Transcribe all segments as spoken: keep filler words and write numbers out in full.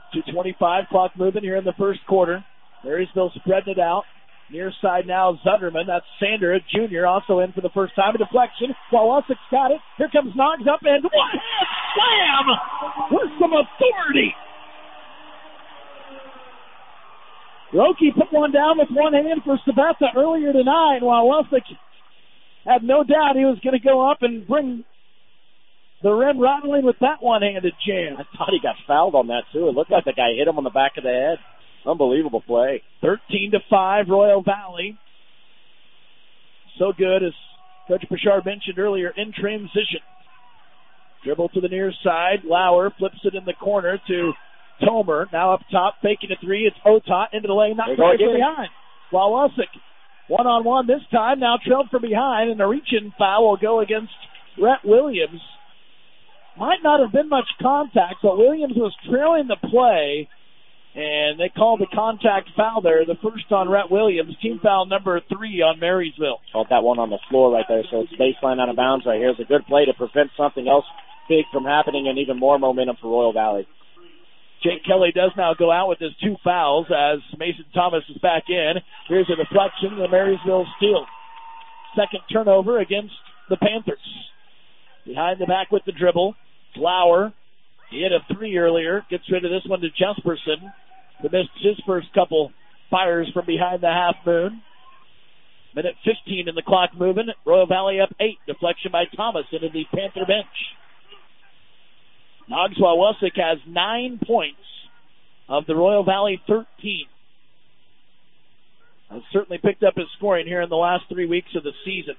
two twenty-five clock moving here in the first quarter. Marysville spreading it out. Near side now, Zunderman. That's Sander, a junior, also in for the first time. A deflection. Wawelsic's got it. Here comes Noggs up and one hand slam with some authority. Roki put one down with one hand for Sabetha earlier tonight. Wawelsic had no doubt he was going to go up and bring the rim rattling with that one-handed jam. I thought he got fouled on that, too. It looked like the guy hit him on the back of the head. Unbelievable play. thirteen to five, Royal Valley. So good, as Coach Bouchard mentioned earlier, in transition. Dribble to the near side. Lauer flips it in the corner to Tomer. Now up top, faking a three. It's Otot into the lane, not going from behind. Wawelsik, one-on-one this time. Now trailed from behind, and a reach-in foul will go against Rhett Williams. Might not have been much contact, but Williams was trailing the play, and they called the contact foul there, the first on Rhett Williams, team foul number three on Marysville. Called that one on the floor right there, so it's baseline out of bounds right here. It's a good play to prevent something else big from happening and even more momentum for Royal Valley. Jake Kelly does now go out with his two fouls as Mason Thomas is back in. Here's a deflection, the Marysville steal. Second turnover against the Panthers. Behind the back with the dribble, Lauer. He hit a three earlier. Gets rid of this one to Jesperson, who missed his first couple fires from behind the half moon. Minute fifteen in the clock moving. Royal Valley up eight. Deflection by Thomas into the Panther bench. Noggs Wawelsik has nine points of the Royal Valley thirteen. Has certainly picked up his scoring here in the last three weeks of the season.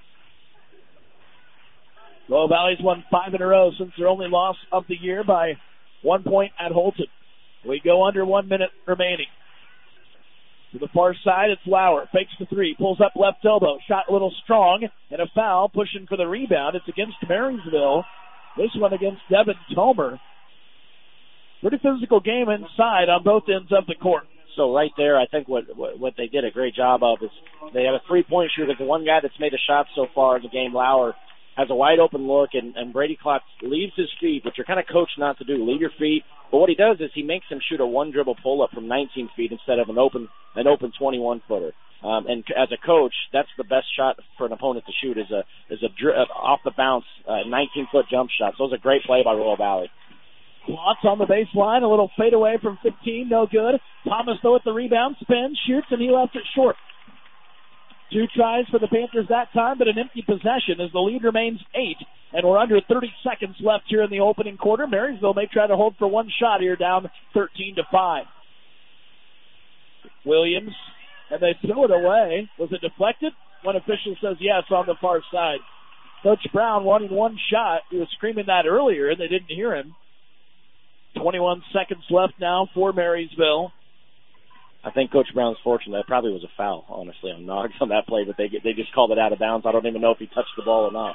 Royal Valley's won five in a row since their only loss of the year by one point at Holton. We go under one minute remaining. To the far side, it's Lauer. Fakes the three. Pulls up left elbow. Shot a little strong. And a foul. Pushing for the rebound. It's against Marysville. This one against Devin Tomer. Pretty physical game inside on both ends of the court. So right there, I think what, what what they did a great job of is they have a three-point shooter. The one guy that's made a shot so far in the game, Lauer, has a wide open look, and, and Brady Clark leaves his feet, which you're kind of coached not to do. Leave your feet. But what he does is he makes him shoot a one dribble pull up from nineteen feet instead of an open an open twenty-one footer. Um, and as a coach, that's the best shot for an opponent to shoot is a is a dri- uh, off the bounce uh, nineteen foot jump shot. So it was a great play by Royal Valley. Klotz on the baseline, a little fade away from fifteen, no good. Thomas though with the rebound, spins, shoots, and he left it short. Two tries for the Panthers that time, but an empty possession as the lead remains eight, and we're under thirty seconds left here in the opening quarter. Marysville may try to hold for one shot here, down thirteen to five. Williams, and they throw it away. Was it deflected? One official says yes on the far side. Coach Brown wanting one shot. He was screaming that earlier, and they didn't hear him. twenty-one seconds left now for Marysville. I think Coach Brown's fortunate. That probably was a foul, honestly, on Noggs on that play, but they they just called it out of bounds. I don't even know if he touched the ball or not.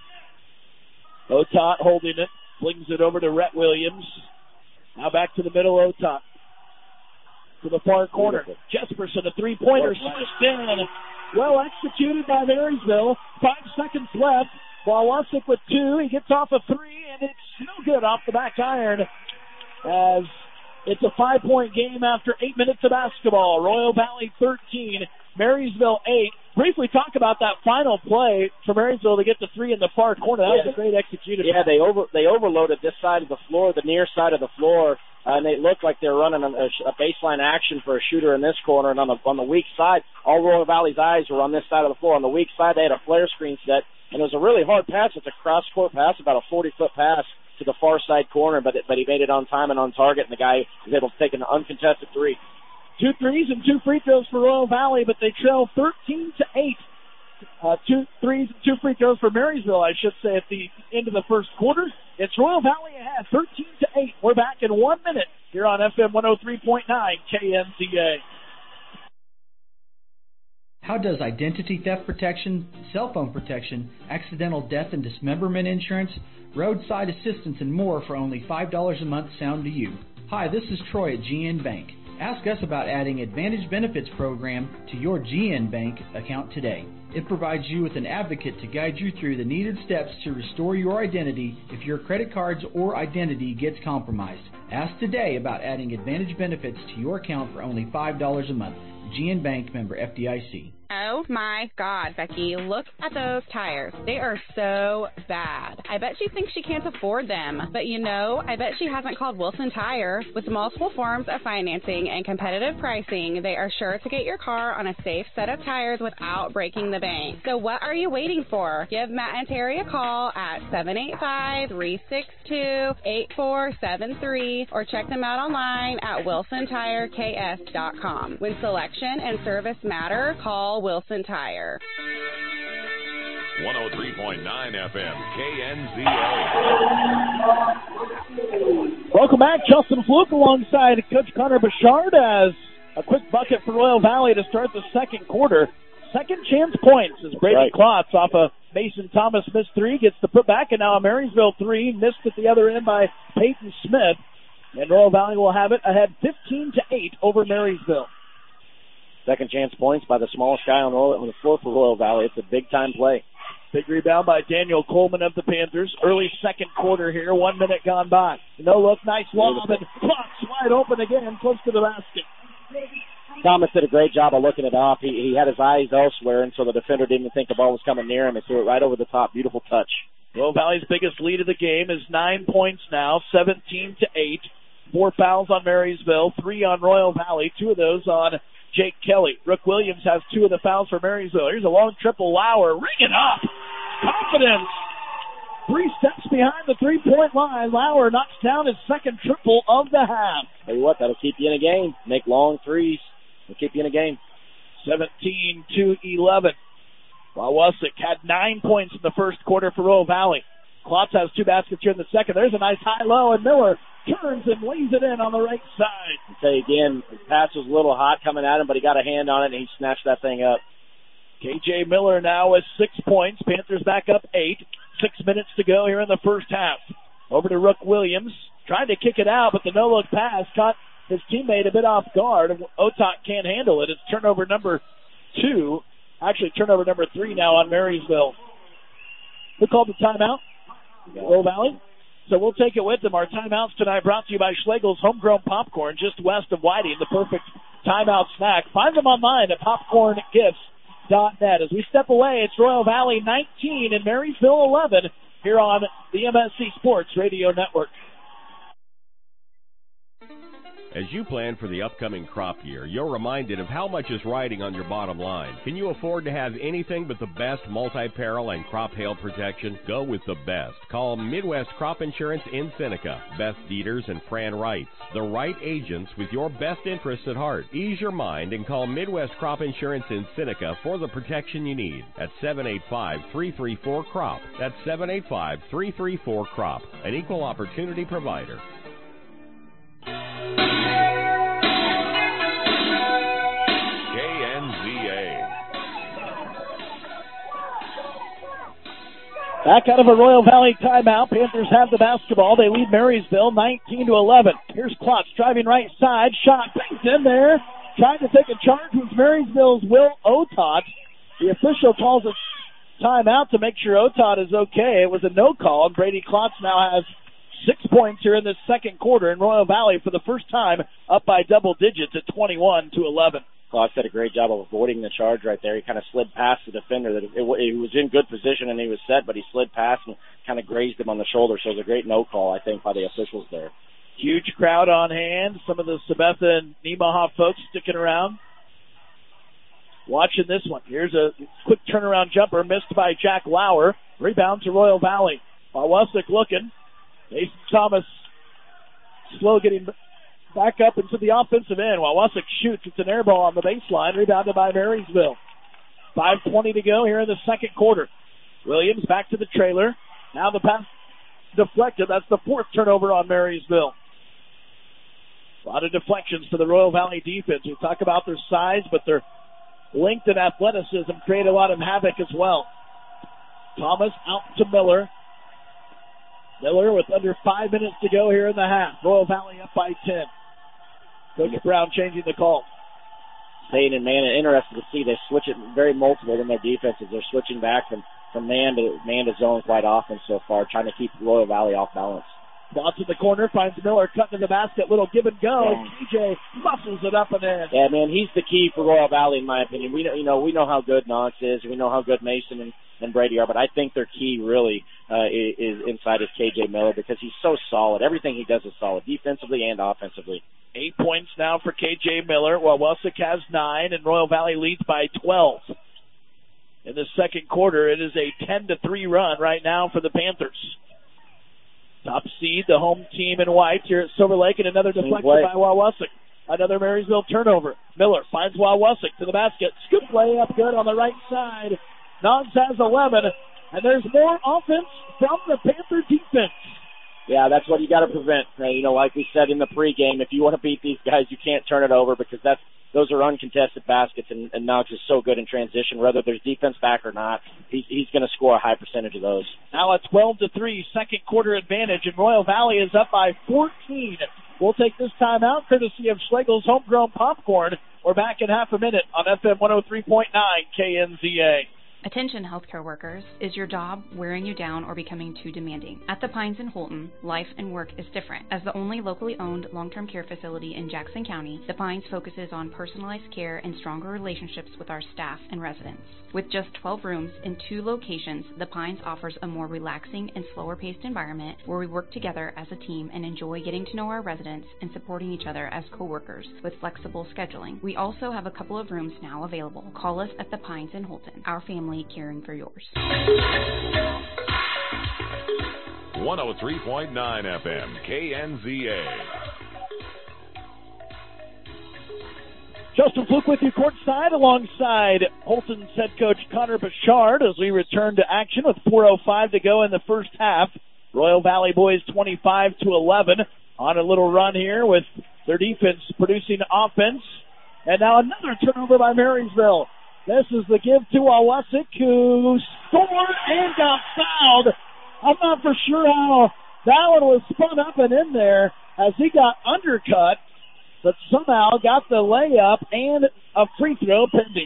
Otot holding it, flings it over to Rhett Williams. Now back to the middle, Otot. To the far corner. Beautiful. Jesperson, a three-pointer, smashed in. Well executed by Marysville. Five seconds left. Wawelsik with two. He gets off a three, and it's no good off the back iron as it's a five-point game after eight minutes of basketball. Royal Valley thirteen, Marysville eight. Briefly talk about that final play for Marysville to get the three in the far corner. That was a great executed. Yeah, they over they overloaded this side of the floor, the near side of the floor, uh, and they looked like they were running a, a baseline action for a shooter in this corner. And on the on the weak side, all Royal Valley's eyes were on this side of the floor. On the weak side, they had a flare screen set, and it was a really hard pass. It's a cross-court pass, about a forty-foot pass to the far side corner, but it, but he made it on time and on target, and the guy was able to take an uncontested three. Two threes and two free throws for Royal Valley, but they trail thirteen to eight. Uh, two threes and two free throws for Marysville, I should say, at the end of the first quarter. It's Royal Valley ahead, thirteen to eight. We're back in one minute here on F M one oh three point nine K N T A. How does identity theft protection, cell phone protection, accidental death and dismemberment insurance, roadside assistance, and more for only five dollars a month sound to you? Hi, this is Troy at G N Bank. Ask us about adding Advantage Benefits Program to your G N Bank account today. It provides you with an advocate to guide you through the needed steps to restore your identity if your credit cards or identity gets compromised. Ask today about adding Advantage benefits to your account for only five dollars a month. G N Bank, member F D I C. Oh my God, Becky, look at those tires. They are so bad. I bet she thinks she can't afford them. But you know, I bet she hasn't called Wilson Tire. With multiple forms of financing and competitive pricing, they are sure to get your car on a safe set of tires without breaking the bank. So what are you waiting for? Give Matt and Terry a call at seven eight five, three six two, eight four seven three or check them out online at wilson tire k s dot com. When selection and service matter, call Wilson Tire. one oh three point nine F M, K N Z A. Welcome back. Justin Fluke alongside Coach Connor Bouchard as a quick bucket for Royal Valley to start the second quarter. Second chance points as Brady right. Klotz off of Mason Thomas missed three, gets the put back, and now a Marysville three, missed at the other end by Peyton Smith. And Royal Valley will have it ahead fifteen to eight over Marysville. Second chance points by the smallest guy on the floor for Royal Valley. It's a big-time play. Big rebound by Daniel Coleman of the Panthers. Early second quarter here, one minute gone by. No look, nice lob, and Klotz wide open again, close to the basket. Thomas did a great job of looking it off. He, he had his eyes elsewhere, and so the defender didn't even think the ball was coming near him. He threw it right over the top. Beautiful touch. Royal Valley's biggest lead of the game is nine points now, seventeen to eight. Four fouls on Marysville, three on Royal Valley, two of those on Jake Kelly. Brooke Williams has two of the fouls for Marysville. Here's a long triple. Lauer, ring it up. Confidence. Three steps behind the three-point line. Lauer knocks down his second triple of the half. Tell you what, that'll keep you in a game. Make long threes. It'll keep you in a game. seventeen to eleven. Wawusik had nine points in the first quarter for Royal Valley. Klotz has two baskets here in the second. There's a nice high-low, and Miller turns and lays it in on the right side. I'll tell you again, the pass was a little hot coming at him, but he got a hand on it, and he snatched that thing up. K J Miller now with six points. Panthers back up eight. Six minutes to go here in the first half. Over to Rook Williams. Trying to kick it out, but the no-look pass caught his teammate a bit off guard. Otot can't handle it. It's turnover number two. Actually, turnover number three now on Marysville. Who called the timeout? Royal Valley. So we'll take it with them. Our timeouts tonight brought to you by Schlegel's Homegrown Popcorn, just west of Whiting, the perfect timeout snack. Find them online at popcorn gifts dot net. As we step away, it's Royal Valley nineteen and Marysville eleven here on the M S C Sports Radio Network. As you plan for the upcoming crop year, you're reminded of how much is riding on your bottom line. Can you afford to have anything but the best multi-peril and crop hail protection? Go with the best. Call Midwest Crop Insurance in Seneca. Beth Dieters and Fran Wrights, the right agents with your best interests at heart. Ease your mind and call Midwest Crop Insurance in Seneca for the protection you need at seven eight five, three three four, C R O P. That's seven eight five, three three four, C R O P, an equal opportunity provider. Back out of a Royal Valley timeout. Panthers have the basketball. They lead Marysville nineteen to eleven. Here's Klotz driving right side. Shot banked in there. Trying to take a charge was Marysville's Will Otot. The official calls a timeout to make sure Otot is okay. It was a no call, and Brady Klotz now has six points here in this second quarter, and Royal Valley for the first time up by double digits at twenty-one to eleven. Klotz did a great job of avoiding the charge right there. He kind of slid past the defender. That it, it, it was in good position and he was set, but he slid past and kind of grazed him on the shoulder. So it was a great no call, I think, by the officials there. Huge crowd on hand. Some of the Sabetha and Nemaha folks sticking around, watching this one. Here's a quick turnaround jumper missed by Jack Lauer. Rebound to Royal Valley. Wawusik looking. Mason Thomas slow getting back up into the offensive end. Wawusik shoots. It's an air ball on the baseline. Rebounded by Marysville. five twenty to go here in the second quarter. Williams back to the trailer. Now the pass deflected. That's the fourth turnover on Marysville. A lot of deflections for the Royal Valley defense. We talk about their size, but their length and athleticism create a lot of havoc as well. Thomas out to Miller. Miller with under five minutes to go here in the half. Royal Valley up by ten. Coach Brown changing the call. staying in man. Interested to see they switch it very multiple in their defenses. They're switching back from, from man to man to zone quite often so far, trying to keep Royal Valley off balance. Bounce in the corner, finds Miller, cutting to the basket, little give and go. Yeah. T J muscles it up and in. Yeah, man, he's the key for Royal Valley, in my opinion. We know, you know, we know how good Knox is. We know how good Mason and, and Brady are, but I think their key really uh, is, is inside is K J Miller because he's so solid. Everything he does is solid, defensively and offensively. Eight points now for K J Miller, while Wessex has nine, and Royal Valley leads by twelve. In the second quarter, it is a ten to three run right now for the Panthers. Top seed, the home team in white here at Silver Lake, and another deflection by Wawasek. Another Marysville turnover. Miller finds Wawasek to the basket. Scoop layup good on the right side. Noggs has eleven, and there's more offense from the Panther defense. Yeah, that's what you got to prevent. Uh, you know, like we said in the pregame, if you want to beat these guys, you can't turn it over because that's those are uncontested baskets, and, and Knox is so good in transition. Whether there's defense back or not, he's, he's going to score a high percentage of those. Now a twelve to three second quarter advantage, and Royal Valley is up by fourteen. We'll take this time out courtesy of Schlegel's Homegrown Popcorn. We're back in half a minute on F M one oh three point nine K N Z A. Attention healthcare workers, is your job wearing you down or becoming too demanding? At the Pines in Holton, life and work is different. As the only locally owned long-term care facility in Jackson County, the Pines focuses on personalized care and stronger relationships with our staff and residents. With just twelve rooms in two locations, the Pines offers a more relaxing and slower-paced environment where we work together as a team and enjoy getting to know our residents and supporting each other as co-workers with flexible scheduling. We also have a couple of rooms now available. Call us at the Pines in Holton. Our family caring for yours. one oh three point nine F M, K N Z A. Justin Fluke with you courtside alongside Holton's head coach Connor Bouchard as we return to action with four oh five to go in the first half. Royal Valley boys twenty-five to eleven on a little run here with their defense producing offense. And now another turnover by Marysville. This is the give to Wawasek, who scored and got fouled. I'm not for sure how that one was spun up and in there as he got undercut, but somehow got the layup and a free throw pending.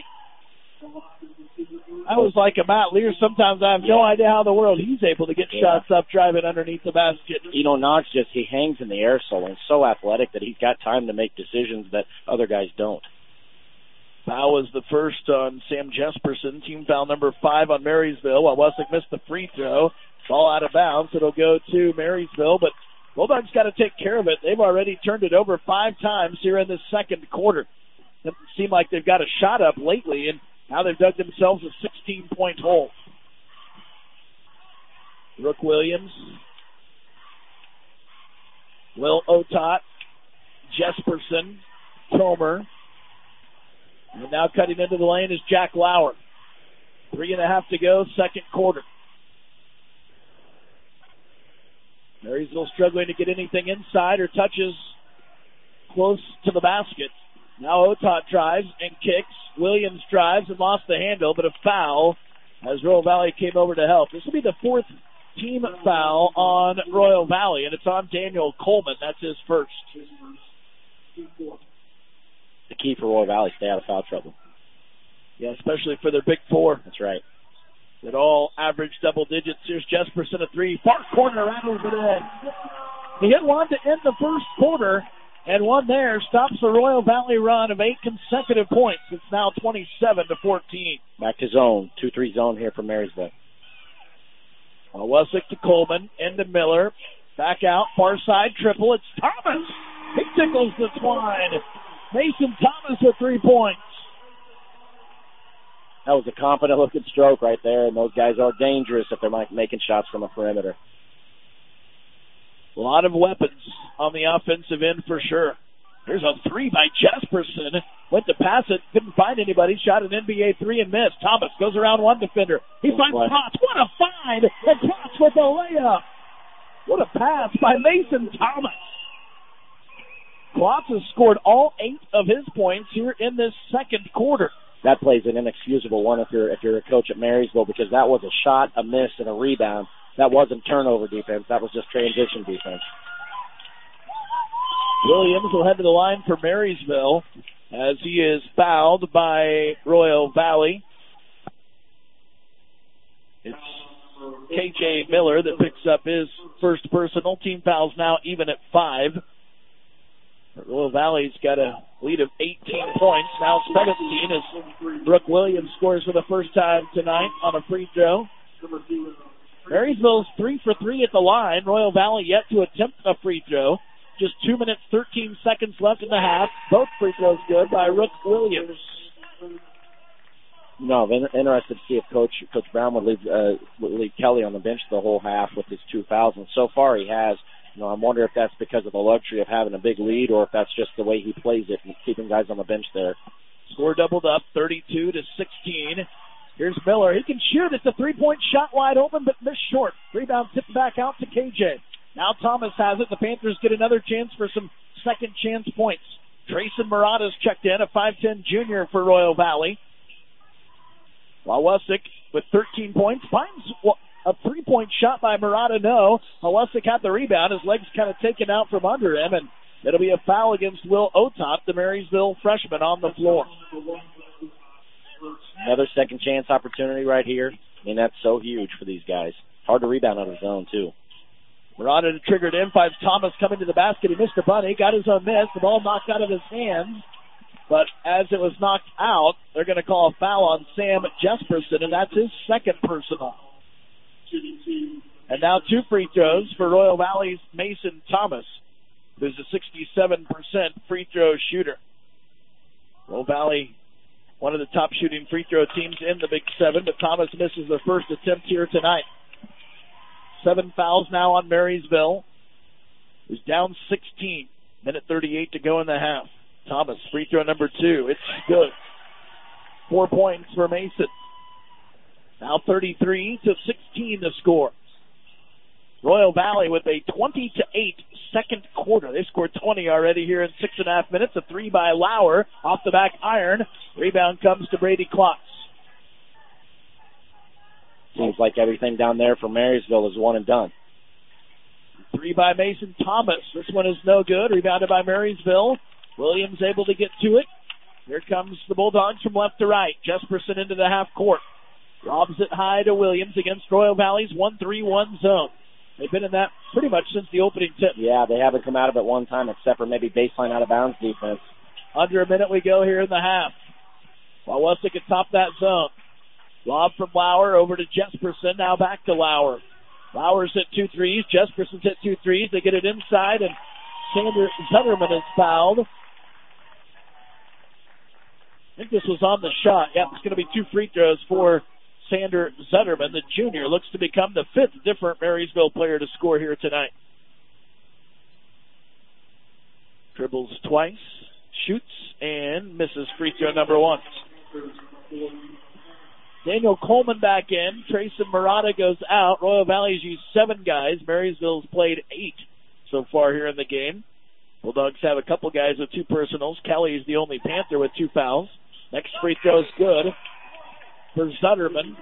I was like a Matt Lear. Sometimes I have no idea how in the world he's able to get yeah. shots up driving underneath the basket. You know, Knox just, he hangs in the air so and so athletic that he's got time to make decisions that other guys don't. Foul was the first on Sam Jesperson. Team foul number five on Marysville. While Wessex missed the free throw. Ball out of bounds. It'll go to Marysville, but Bulldogs got to take care of it. They've already turned it over five times here in the second quarter. Doesn't seem like they've got a shot up lately, and now they've dug themselves a sixteen-point hole. Brooke Williams, Will Otot, Jesperson, Tomer. And now cutting into the lane is Jack Lauer. Three and a half to go, second quarter. Marysville struggling to get anything inside or touches close to the basket. Now Otot drives and kicks. Williams drives and lost the handle, but a foul as Royal Valley came over to help. This will be the fourth team foul on Royal Valley, and it's on Daniel Coleman. That's his first. The key for Royal Valley, stay out of foul trouble. Yeah, especially for their big four. That's right. That all average double digits. Here's Jesperson a three. Far corner, rattles it in. He hit one to end the first quarter, and one there stops the Royal Valley run of eight consecutive points. It's now twenty-seven to fourteen. Back to zone. two three zone here for Marysville. Wessex to Coleman, into Miller. Back out, far side triple. It's Thomas. He tickles the twine. Mason Thomas with three points. That was a confident-looking stroke right there, and those guys are dangerous if they're making shots from a perimeter. A lot of weapons on the offensive end for sure. Here's a three by Jesperson. Went to pass it, couldn't find anybody. Shot an N B A three and missed. Thomas goes around one defender. He Good finds play. Potts. What a find! And Potts with a layup. What a pass by Mason Thomas. Klotz has scored all eight of his points here in this second quarter. That play's an inexcusable one if you're if you're a coach at Marysville, because that was a shot, a miss, and a rebound. That wasn't turnover defense. That was just transition defense. Williams will head to the line for Marysville as he is fouled by Royal Valley. It's K J Miller that picks up his first personal. Team fouls now even at five. Royal Valley's got a lead of eighteen points, now seventeen, as Brooke Williams scores for the first time tonight on a free throw. Marysville's three for three at the line. Royal Valley yet to attempt a free throw. Just two minutes, thirteen seconds left in the half. Both free throws good by Brooke Williams. No, I'm interested to see if Coach Coach Brown would leave, uh, would leave Kelly on the bench the whole half with his two fouls, and so far he has. You know, I'm wondering if that's because of the luxury of having a big lead, or if that's just the way he plays it and keeping guys on the bench there. Score doubled up, thirty-two to sixteen. Here's Miller. He can shoot. It's a three-point shot wide open, but missed short. Rebound tipped back out to K J. Now Thomas has it. The Panthers get another chance for some second chance points. Trayson Murata's checked in, a five ten junior for Royal Valley. Wawusik with thirteen points finds a three-point shot by Murata. No. Wawusik had the rebound. His legs kind of taken out from under him, and it'll be a foul against Will Otop, the Marysville freshman, on the floor. Another second chance opportunity right here. I mean, that's so huge for these guys. Hard to rebound out of zone, too. Murata triggered in, finds Thomas coming to the basket. He missed a bunny, got his own miss. The ball knocked out of his hands. But as it was knocked out, they're going to call a foul on Sam Jesperson, and that's his second personal. And now two free throws for Royal Valley's Mason Thomas, who's a sixty-seven percent free throw shooter. Royal Valley, one of the top shooting free throw teams in the Big Seven, but Thomas misses the first attempt here tonight. Seven fouls now on Marysville, who's down sixteen. Minute thirty-eight to go in the half. Thomas, free throw number two. It's good. Four points for Mason. Now thirty-three to sixteen the score. Royal Valley with a twenty to eight second quarter. They scored twenty already here in six and a half minutes. A three by Lauer off the back iron. Rebound comes to Brady Klotz. Seems like everything down there for Marysville is one and done. Three by Mason Thomas. This one is no good. Rebounded by Marysville. Williams able to get to it. Here comes the Bulldogs from left to right. Jesperson into the half court. Lobs it high to Williams against Royal Valley's one three one zone. They've been in that pretty much since the opening tip. Yeah, they haven't come out of it one time except for maybe baseline out of bounds defense. Under a minute we go here in the half. Wawusik atop that zone. Lob from Lauer over to Jesperson. Now back to Lauer. Lauer's hit two threes. Jesperson's hit two threes. They get it inside, and Sander Zetterman is fouled. I think this was on the shot. Yep, it's going to be two free throws for Sander Zetterman. The junior looks to become the fifth different Marysville player to score here tonight. Dribbles twice, shoots, and misses free throw number one. Daniel Coleman back in. Trayson Murata goes out. Royal Valley's used seven guys. Marysville's played eight so far here in the game. Bulldogs have a couple guys with two personals. Kelly's the only Panther with two fouls. Next free throw is good for Zutterman.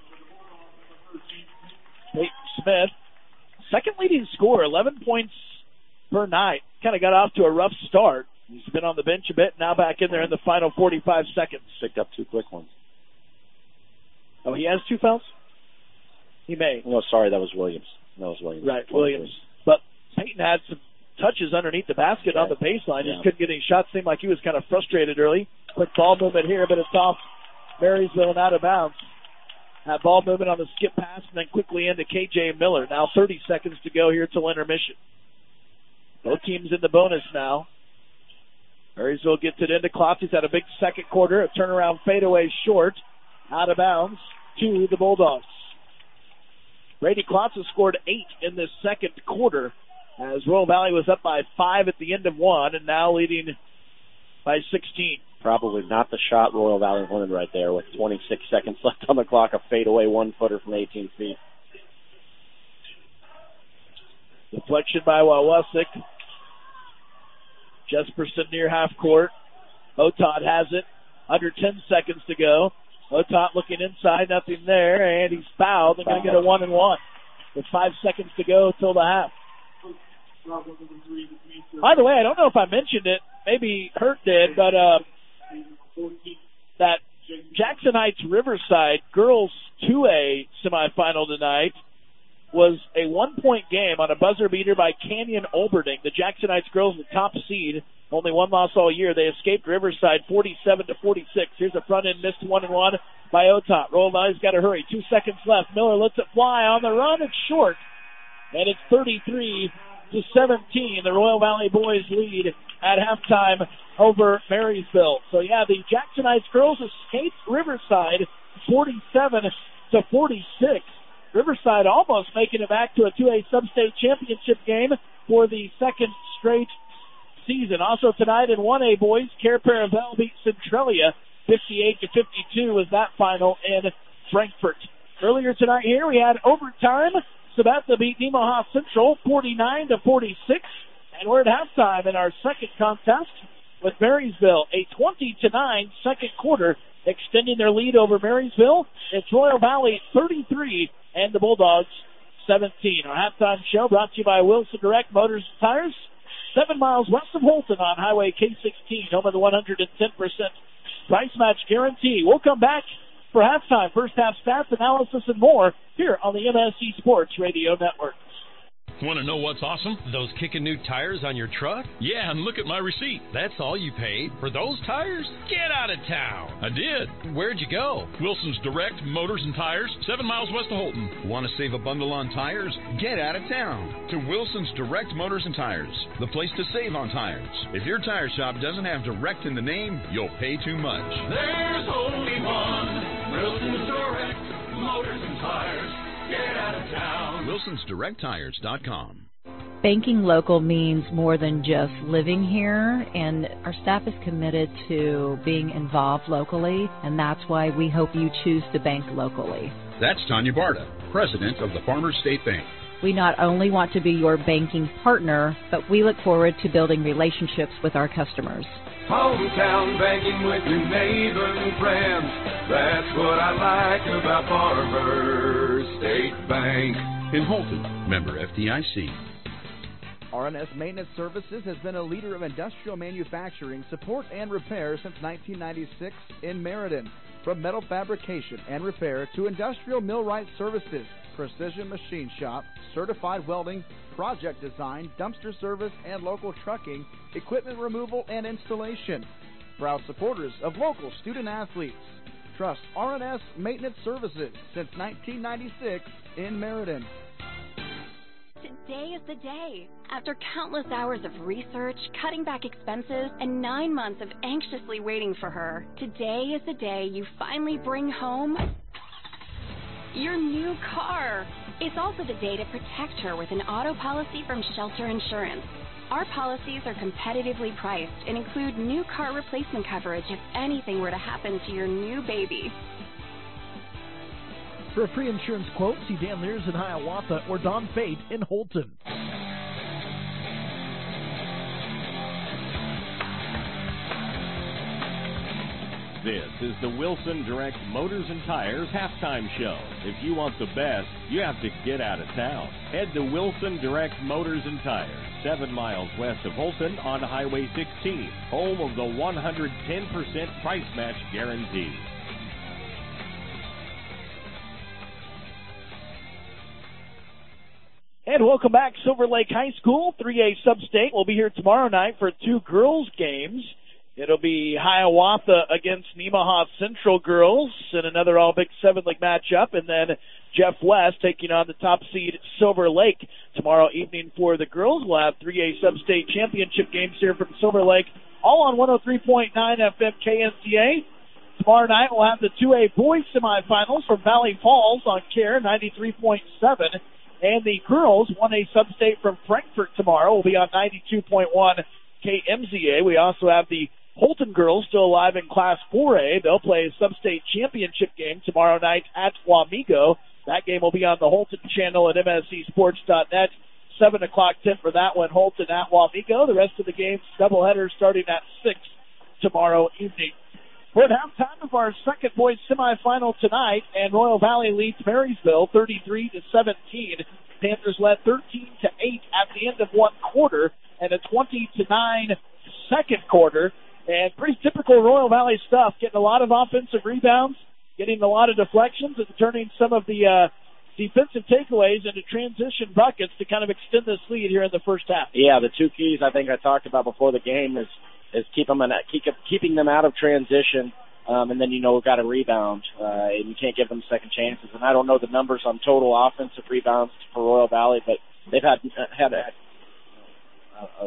Peyton Smith, second leading scorer, eleven points per night. Kind of got off to a rough start. He's been on the bench a bit, now back in there in the final forty-five seconds. Picked up two quick ones. Oh, he has two fouls? He may. No, sorry, that was Williams. That was Williams. Right, Williams. But Peyton had some touches underneath the basket, right on the baseline. Yeah. Just couldn't get any shots. Seemed like he was kind of frustrated early. Quick ball movement here, but it's off Marysville and out of bounds. That ball movement on the skip pass and then quickly into K J Miller. Now thirty seconds to go here till intermission. Both teams in the bonus now. Marysville gets it into Klotz. He's had a big second quarter. A turnaround fadeaway short. Out of bounds to the Bulldogs. Brady Klotz has scored eight in this second quarter as Royal Valley was up by five at the end of one and now leading by sixteen. Probably not the shot Royal Valley wanted right there with twenty-six seconds left on the clock. A fadeaway one-footer from eighteen feet. Deflection by Wawusik. Jesperson near half court. Otad has it. Under ten seconds to go. Otad looking inside, nothing there, and he's fouled. They're going to get a one and one with five seconds to go till the half. By the way, I don't know if I mentioned it. Maybe Hurt did, but uh, that Jackson Heights Riverside girls two A semifinal tonight was a one-point game on a buzzer beater by Canyon Olberding. The Jackson Heights girls, the top seed, only one loss all year. They escaped Riverside forty-seven to forty-six. Here's a front end missed one and one by Otop. Royal Valley's got to hurry. Two seconds left. Miller lets it fly on the run. It's short, and it's thirty-three to seventeen. The Royal Valley boys lead at halftime over Marysville. So yeah, the Jackson Heights girls escaped Riverside forty-seven to forty-six. Riverside almost making it back to a two A sub-state championship game for the second straight season. Also tonight in one A boys, Care Paravel beat Centralia fifty-eight to fifty-two was that final in Frankfort. Earlier tonight here we had overtime. Sabetha beat Nemaha Central forty-nine to forty-six, and we're at halftime in our second contest with Marysville, a twenty to nine second quarter, extending their lead over Marysville. It's Royal Valley thirty-three and the Bulldogs seventeen. Our halftime show brought to you by Wilson Direct Motors and Tires, seven miles west of Holton on Highway K sixteen, home of the one hundred ten percent price match guarantee. We'll come back for halftime, first half stats, analysis, and more here on the M S C Sports Radio Network. Want to know what's awesome? Those kicking new tires on your truck? Yeah, and look at my receipt. That's all you paid for those tires? Get out of town. I did. Where'd you go? Wilson's Direct Motors and Tires, seven miles west of Holton. Want to save a bundle on tires? Get out of town. To Wilson's Direct Motors and Tires, the place to save on tires. If your tire shop doesn't have Direct in the name, you'll pay too much. There's only one Wilson's Direct Motors and Tires. Get out of town. Wilsons Direct Tires dot com. Banking local means more than just living here, and our staff is committed to being involved locally, and that's why we hope you choose to bank locally. That's Tanya Barta, president of the Farmers State Bank. We not only want to be your banking partner, but we look forward to building relationships with our customers. Hometown banking with your neighbors and friends. That's what I like about Farmers State Bank. In Holton, member F D I C. R N S Maintenance Services has been a leader of industrial manufacturing, support, and repair since nineteen ninety-six in Meriden. From metal fabrication and repair to industrial millwright services, precision machine shop, certified welding, project design, dumpster service, and local trucking, equipment removal and installation. Proud supporters of local student athletes. Trust R N S Maintenance Services since nineteen ninety-six in Meriden. Today is the day. After countless hours of research, cutting back expenses, and nine months of anxiously waiting for her, today is the day you finally bring home your new car. It's also the day to protect her with an auto policy from Shelter Insurance. Our policies are competitively priced and include new car replacement coverage if anything were to happen to your new baby. For a free insurance quote, see Dan Lears in Hiawatha or Don Fate in Holton. This is the Wilson Direct Motors and Tires halftime show. If you want the best, you have to get out of town. Head to Wilson Direct Motors and Tires, seven miles west of Holton on Highway sixteen, home of the one hundred ten percent price match guarantee. And welcome back, Silver Lake High School, three A Sub-State. We'll be here tomorrow night for two girls' games. It'll be Hiawatha against Nemaha Central girls in another All-Big Seven League matchup, and then Jeff West taking on the top seed Silver Lake tomorrow evening for the girls. We'll have three A Sub-State championship games here from Silver Lake, all on one oh three point nine F M K N C A. Tomorrow night we'll have the two A boys semifinals from Valley Falls on Care ninety-three point seven. And the girls, one A Sub-State from Frankfort tomorrow, will be on ninety-two point one K M Z A. We also have the Holton girls still alive in Class four A. They'll play a Sub-State championship game tomorrow night at Wamego. That game will be on the Holton channel at M S C sports dot net. seven o'clock tip for that one, Holton at Wamego. The rest of the games, doubleheader starting at six tomorrow evening. We're at halftime of our second boys semifinal tonight, and Royal Valley leads Marysville thirty-three to seventeen. Panthers led thirteen to eight at the end of one quarter, and a twenty to nine second quarter. And pretty typical Royal Valley stuff, getting a lot of offensive rebounds, getting a lot of deflections, and turning some of the uh, defensive takeaways into transition buckets to kind of extend this lead here in the first half. Yeah, the two keys I think I talked about before the game is is keep them in, keep, keeping them out of transition, um, and then, you know, we've got to rebound, uh, and you can't give them second chances. And I don't know the numbers on total offensive rebounds for Royal Valley, but they've had had a, a, a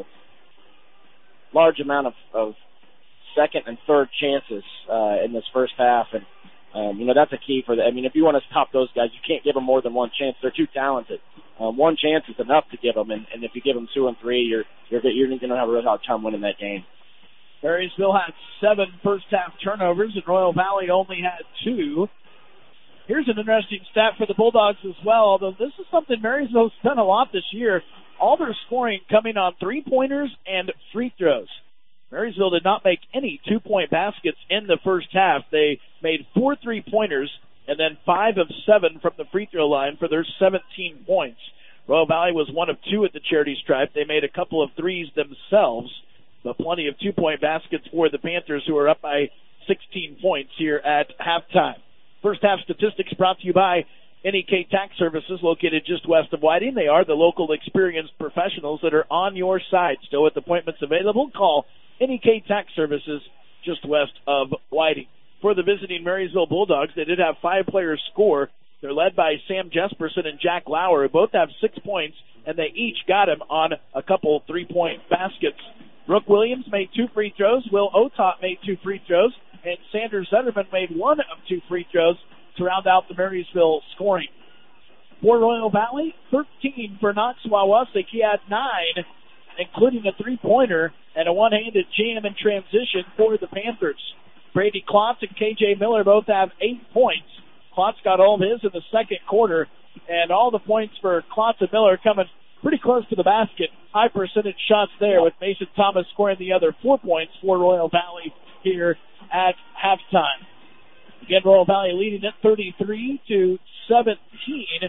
large amount of, of second and third chances uh, in this first half, and um, you know, that's a key for them. I mean, if you want to stop those guys, you can't give them more than one chance. They're too talented. Um, one chance is enough to give them, and, and if you give them two and three, you're you're you're going to have a real hard time winning that game. Marysville had seven first-half turnovers, and Royal Valley only had two. Here's an interesting stat for the Bulldogs as well, although this is something Marysville's done a lot this year. All their scoring coming on three-pointers and free throws. Marysville did not make any two-point baskets in the first half. They made four three-pointers and then five of seven from the free throw line for their seventeen points. Royal Valley was one of two at the charity stripe. They made a couple of threes themselves, but plenty of two-point baskets for the Panthers, who are up by sixteen points here at halftime. First half statistics brought to you by N E K Tax Services, located just west of Whiting. They are the local experienced professionals that are on your side. Still with appointments available, call N E K Tax Services just west of Whiting. For the visiting Marysville Bulldogs, they did have five players score. They're led by Sam Jesperson and Jack Lauer, who both have six points, and they each got him on a couple three-point baskets. Brooke Williams made two free throws. Will Otot made two free throws. And Sanders Zetterman made one of two free throws to round out the Marysville scoring. For Royal Valley, thirteen for Knox Wawasek. He had nine, including a three-pointer and a one-handed jam in transition for the Panthers. Brady Klotz and K J Miller both have eight points. Klotz got all of his in the second quarter, and all the points for Klotz and Miller coming pretty close to the basket. High percentage shots there, with Mason Thomas scoring the other four points for Royal Valley here at halftime. Again, Royal Valley leading at thirty-three to seventeen.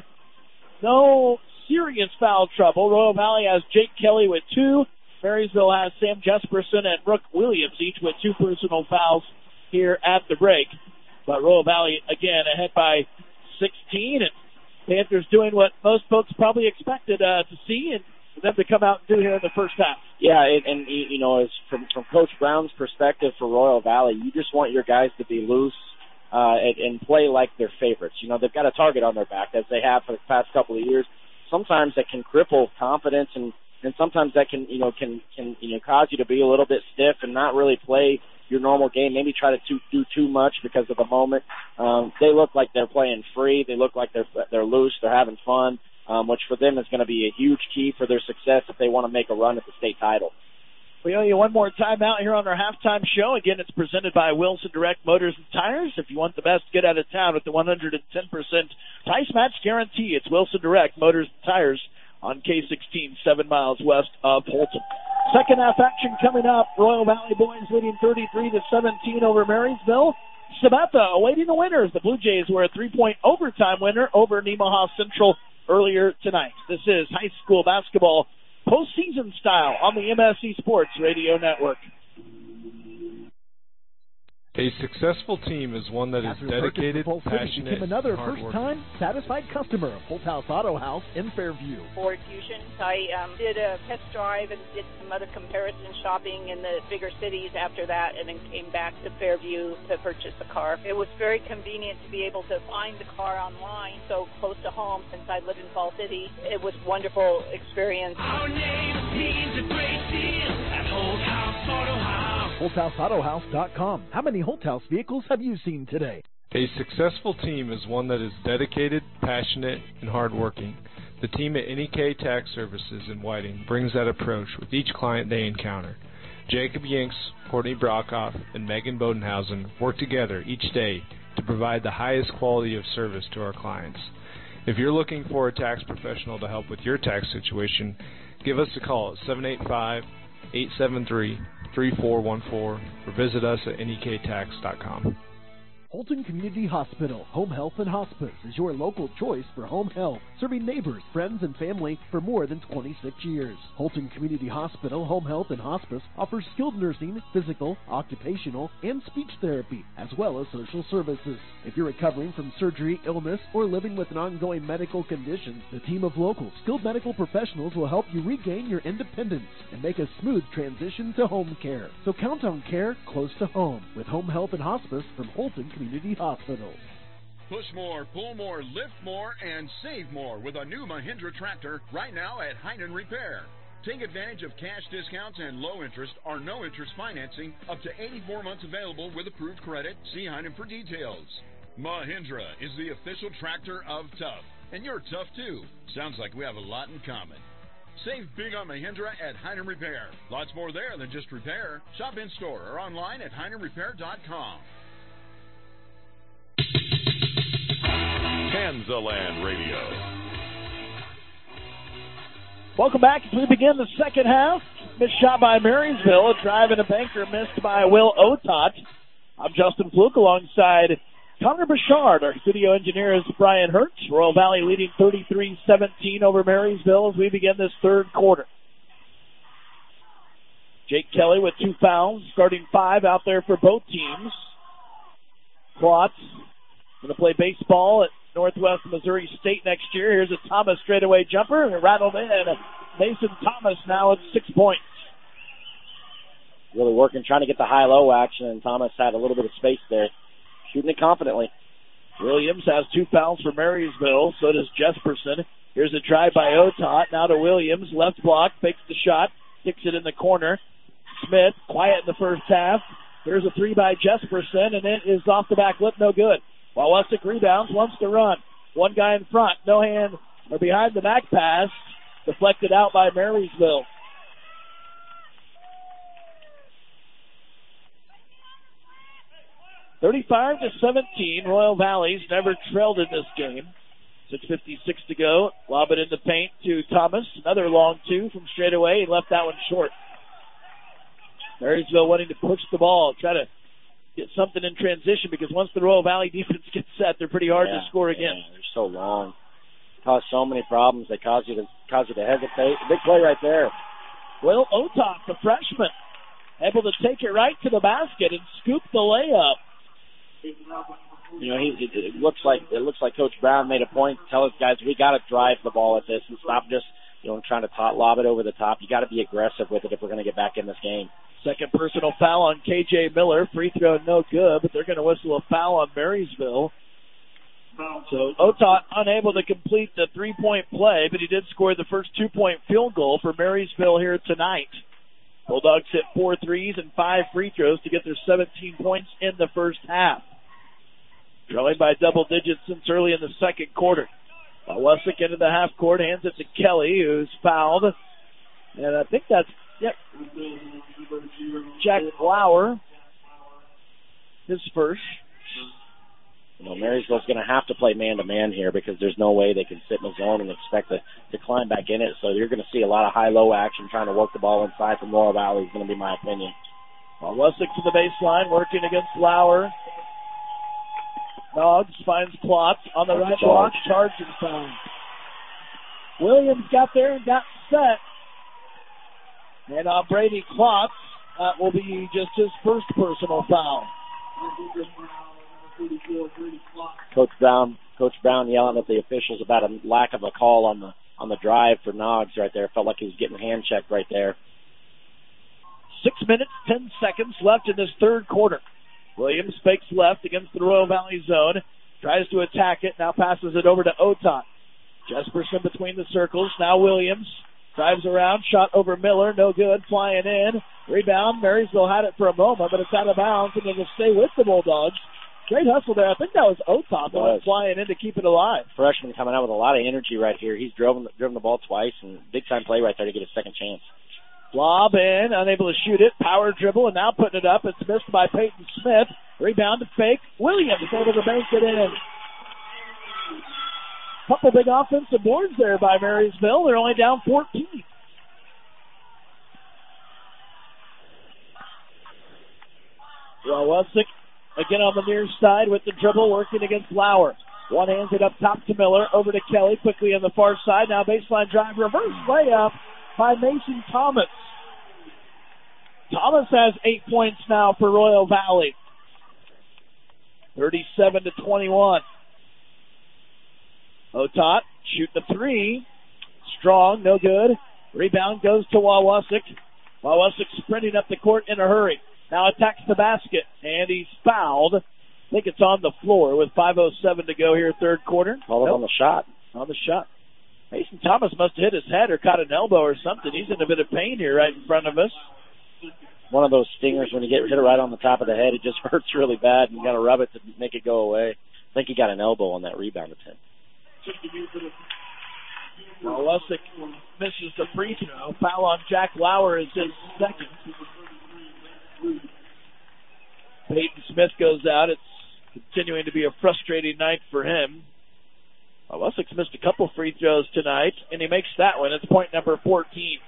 No serious foul trouble. Royal Valley has Jake Kelly with two. Marysville has Sam Jesperson and Brooke Williams, each with two personal fouls here at the break. But Royal Valley, again, ahead by sixteen, and Panthers doing what most folks probably expected uh, to see, and for them to come out and do here in the first half. Yeah, and, and you know, as from, from Coach Brown's perspective for Royal Valley, you just want your guys to be loose uh, and, and play like they're favorites. You know, they've got a target on their back, as they have for the past couple of years. Sometimes that can cripple confidence, and, and sometimes that can, you know, can, can you know, cause you to be a little bit stiff and not really play your normal game, maybe try to too, do too much because of the moment. Um, they look like they're playing free. They look like they're they're loose. They're having fun, um, which for them is going to be a huge key for their success if they want to make a run at the state title. We owe you one more time out here on our halftime show. Again, it's presented by Wilson Direct Motors and Tires. If you want the best, get out of town with the one hundred ten percent price match guarantee. It's Wilson Direct Motors and Tires on K sixteen, seven miles west of Holton. Second half action coming up. Royal Valley boys leading thirty-three to seventeen over Marysville. Sabetha awaiting the winners. The Blue Jays were a three-point overtime winner over Nemaha Central earlier tonight. This is high school basketball postseason style on the M S C Sports Radio Network. A successful team is one that After is dedicated, passionate, became another and hardworking. first-time satisfied customer of Holthouse Auto House in Fairview. Ford Fusion. I um, did a test drive and did some other comparison shopping in the bigger cities after that, and then came back to Fairview to purchase the car. It was very convenient to be able to find the car online so close to home since I live in Fall City. It was a wonderful experience. Our name means a great deal at Holthouse Auto House. Holthouse Auto House dot com. How many Holthouse vehicles have you seen today? A successful team is one that is dedicated, passionate, and hardworking. The team at N E K Tax Services in Whiting brings that approach with each client they encounter. Jacob Yinks, Courtney Brockhoff, and Megan Bodenhausen work together each day to provide the highest quality of service to our clients. If you're looking for a tax professional to help with your tax situation, give us a call at seven eight five, eight seven three, three four one four or visit us at N E K tax dot com. Holton Community Hospital Home Health and Hospice is your local choice for home health, serving neighbors, friends, and family for more than twenty-six years. Holton Community Hospital Home Health and Hospice offers skilled nursing, physical, occupational, and speech therapy, as well as social services. If you're recovering from surgery, illness, or living with an ongoing medical condition, the team of local skilled medical professionals will help you regain your independence and make a smooth transition to home care. So count on care close to home with Home Health and Hospice from Holton Community Hospital. Push more, pull more, lift more, and save more with a new Mahindra tractor right now at Heinen Repair. Take advantage of cash discounts and low interest or no interest financing up to eighty-four months available with approved credit. See Heinen for details. Mahindra is the official tractor of Tough, and you're tough too. Sounds like we have a lot in common. Save big on Mahindra at Heinen Repair. Lots more there than just repair. Shop in store or online at heinen repair dot com. Kansaland Radio. Welcome back as we begin the second half. Missed shot by Marysville. A drive and a banker missed by Will Otot. I'm Justin Fluke alongside Connor Bouchard. Our studio engineer is Brian Hertz. Royal Valley leading thirty-three seventeen over Marysville as we begin this third quarter. Jake Kelly with two fouls, starting five out there for both teams. Klotz going to play baseball at Northwest Missouri State next year. Here's a Thomas straightaway jumper, and it rattled in. Mason Thomas now at six points. Really working, trying to get the high-low action, and Thomas had a little bit of space there. Shooting it confidently. Williams has two fouls for Marysville. So does Jesperson. Here's a drive by Otot. Now to Williams. Left block. Fakes the shot. Sticks it in the corner. Smith, quiet in the first half. There's a three by Jesperson, and it is off the back lip. No good. While Wessex rebounds, wants to run. One guy in front. No hand or behind the back pass. Deflected out by Marysville. thirty-five to seventeen. Royal Valley's never trailed in this game. six fifty-six to go. Lob it in the paint to Thomas. Another long two from straight away. He left that one short. Marysville wanting to push the ball, try to get something in transition, because once the Royal Valley defense gets set, they're pretty hard yeah, to score again. Yeah, they're so long. Cause so many problems. They cause you to cause you to hesitate. Big play right there. Will Otot, the freshman, able to take it right to the basket and scoop the layup. You know, he, it, it looks like it looks like Coach Brown made a point to tell his guys, we got to drive the ball at this and stop just, you know, trying to top, lob it over the top. You got to be aggressive with it if we're going to get back in this game. Second personal foul on K J Miller. Free throw no good, but they're going to whistle a foul on Marysville. So Otot unable to complete the three-point play, but he did score the first two-point field goal for Marysville here tonight. Bulldogs hit four threes and five free throws to get their seventeen points in the first half. Trailing by double digits since early in the second quarter. While Wessex into the half court, hands it to Kelly, who's fouled. And I think that's, yep, Jack Lauer, his first. You know, Marysville's going to have to play man-to-man here, because there's no way they can sit in the zone and expect to, to climb back in it. So you're going to see a lot of high-low action trying to work the ball inside from Royal Valley is going to be my opinion. While Wessex to the baseline, working against Lauer. Noggs finds Klotz on the right block, charging foul. Williams got there and got set. And on Brady Klotz, that will be just his first personal foul. Coach Brown, Coach Brown yelling at the officials about a lack of a call on the on the drive for Noggs right there. Felt like he was getting hand checked right there. Six minutes, ten seconds left in this third quarter. Williams fakes left against the Royal Valley zone. Tries to attack it. Now passes it over to Otot. Jesperson between the circles. Now Williams drives around. Shot over Miller. No good. Flying in. Rebound. Marysville had it for a moment, but it's out of bounds, and they'll stay with the Bulldogs. Great hustle there. I think that was Otot that went flying in to keep it alive. Freshman coming out with a lot of energy right here. He's driven, driven the ball twice, and big-time play right there to get a second chance. Lob in, unable to shoot it. Power dribble, and now putting it up. It's missed by Peyton Smith. Rebound to fake. Williams able to bank it in. Couple big offensive boards there by Marysville. They're only down fourteen. Well, Wessex again on the near side with the dribble, working against Lauer. One-handed up top to Miller, over to Kelly, quickly on the far side. Now baseline drive, reverse layup by Mason Thomas. Thomas has eight points now for Royal Valley. thirty-seven to twenty-one. Otot shoot the three. Strong, no good. Rebound goes to Wawasik. Wawasik sprinting up the court in a hurry. Now attacks the basket, and he's fouled. I think it's on the floor with five oh seven to go here, third quarter. Call it nope. on the shot. On the shot. Mason Thomas must have hit his head or caught an elbow or something. He's in a bit of pain here right in front of us. One of those stingers when you get hit it right on the top of the head, it just hurts really bad, and you got to rub it to make it go away. I think he got an elbow on that rebound attempt. Wawasik misses the free throw. Foul on Jack Lauer is his second. Peyton Smith goes out. It's continuing to be a frustrating night for him. Wawasik's missed a couple free throws tonight, and he makes that one. It's point number fourteen.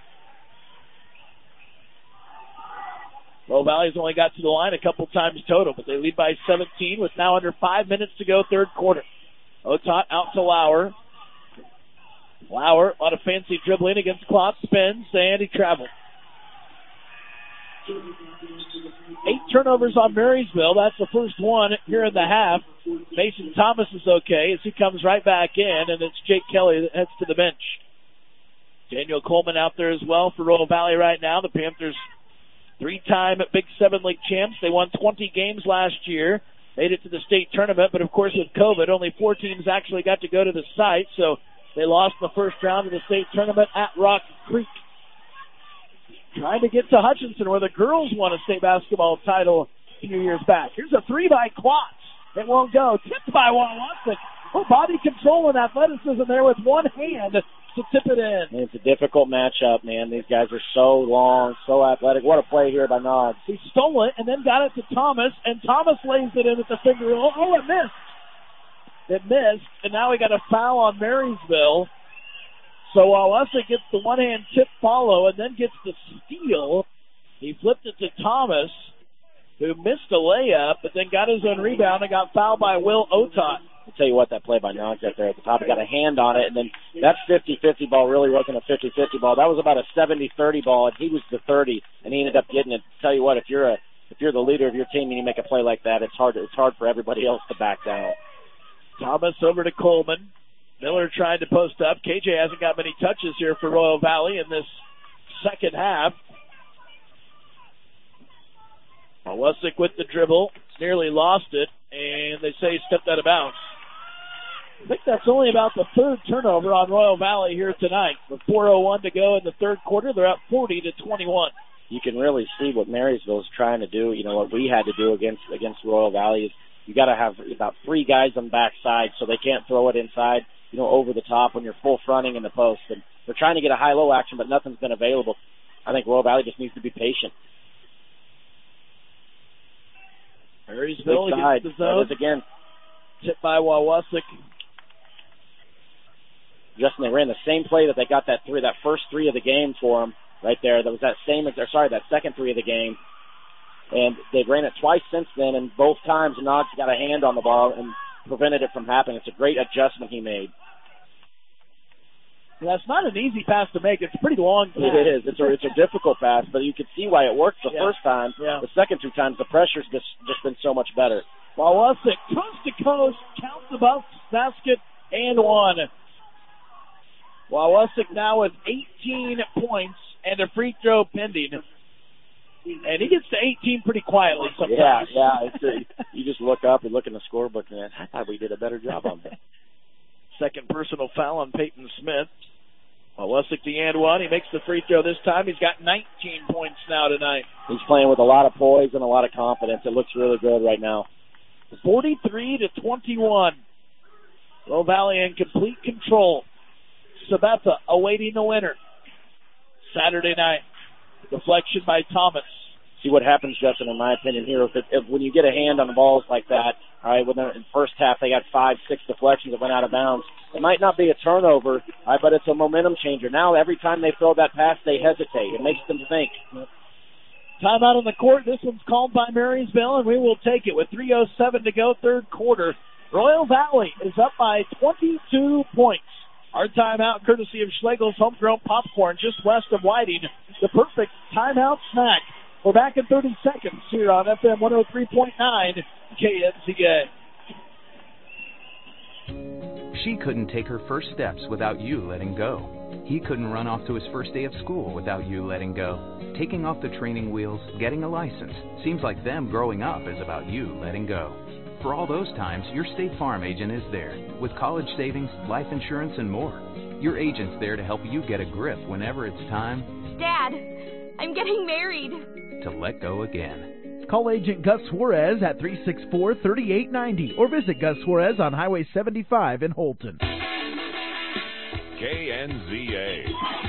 Low Valley's only got to the line a couple times total, but they lead by seventeen with now under five minutes to go, third quarter. Otot out to Lauer. Lauer, a lot of fancy dribbling against Klotz, spins, and he travels. Eight turnovers on Marysville. That's the first one here in the half. Mason Thomas is okay as he comes right back in, and it's Jake Kelly that heads to the bench. Daniel Coleman out there as well for Royal Valley right now. The Panthers three-time Big Seven League champs. They won twenty games last year, made it to the state tournament, but of course with COVID, only four teams actually got to go to the site, so they lost the first round of the state tournament at Rock Creek. Trying to get to Hutchinson, where the girls won a state basketball title a few years back. Here's a three by Klotz. It won't go. Tipped by Wawasik. Oh, body control and athleticism there with one hand to tip it in. And it's a difficult matchup, man. These guys are so long, so athletic. What a play here by Noggs. He stole it and then got it to Thomas, and Thomas lays it in with the finger roll. Oh, it missed. It missed, and now we got a foul on Marysville. So Wawasik gets the one-hand tip follow and then gets the steal. He flipped it to Thomas, who missed a layup, but then got his own rebound and got fouled by Will Otot. I'll tell you what, that play by Noggs out there at the top, he got a hand on it, and then that fifty-fifty ball really wasn't a fifty-fifty ball. That was about a seventy thirty ball, and he was the thirty, and he ended up getting it. I'll tell you what, if you're a if you're the leader of your team and you make a play like that, it's hard it's hard for everybody else to back down. Thomas over to Coleman. Miller trying to post up. K J hasn't got many touches here for Royal Valley in this second half. Wawasik with the dribble. Nearly lost it, and they say he stepped out of bounds. I think that's only about the third turnover on Royal Valley here tonight. With four oh one to go in the third quarter, they're up forty to twenty-one. You can really see what Marysville is trying to do. You know, what we had to do against against Royal Valley is you got to have about three guys on the backside so they can't throw it inside, you know, over the top when you're full fronting in the post. And they're trying to get a high-low action, but nothing's been available. I think Royal Valley just needs to be patient. Marysville against the zone. Again. Tipped by Wawasik. Justin, they ran the same play that they got that three, that first three of the game for them right there. That was that same, or sorry, that second three of the game. And they've ran it twice since then, and both times Noggs got a hand on the ball and prevented it from happening. It's a great adjustment he made. Yeah, it's not an easy pass to make. It's a pretty long pass. It is. It's a, it's a difficult pass, but you can see why it worked the yeah. first time. Yeah. The second two times, the pressure's just, just been so much better. Wawasik coast to coast, counts the basket, and one. Wawasik now with eighteen points and a free throw pending. And he gets to eighteen pretty quietly sometimes. Yeah, yeah. It's a, you just look up and look in the scorebook, and I thought we did a better job on that. Second personal foul on Peyton Smith. Wawasik the and one. He makes the free throw this time. He's got nineteen points now tonight. He's playing with a lot of poise and a lot of confidence. It looks really good right now. forty-three to twenty-one. Royal Valley in complete control. Sabetha awaiting the winner. Saturday night. Deflection by Thomas. See what happens, Justin, in my opinion here. If, it, if when you get a hand on the balls like that, all right, when they're in the first half they got five, six deflections that went out of bounds. It might not be a turnover, all right, but it's a momentum changer. Now every time they throw that pass, they hesitate. It makes them think. Timeout on the court. This one's called by Marysville, and we will take it with three oh seven to go, third quarter. Royal Valley is up by twenty-two points. Our timeout courtesy of Schlegel's Homegrown Popcorn just west of Whiting. The perfect timeout snack. We're back in thirty seconds here on F M one oh three point nine K N Z A. She couldn't take her first steps without you letting go. He couldn't run off to his first day of school without you letting go. Taking off the training wheels, getting a license. Seems like them growing up is about you letting go. For all those times, your State Farm agent is there with college savings, life insurance, and more. Your agent's there to help you get a grip whenever it's time. Dad, I'm getting married. To let go again. Call Agent Gus Suarez at three six four, three eight nine zero or visit Gus Suarez on Highway seventy-five in Holton. K N Z A.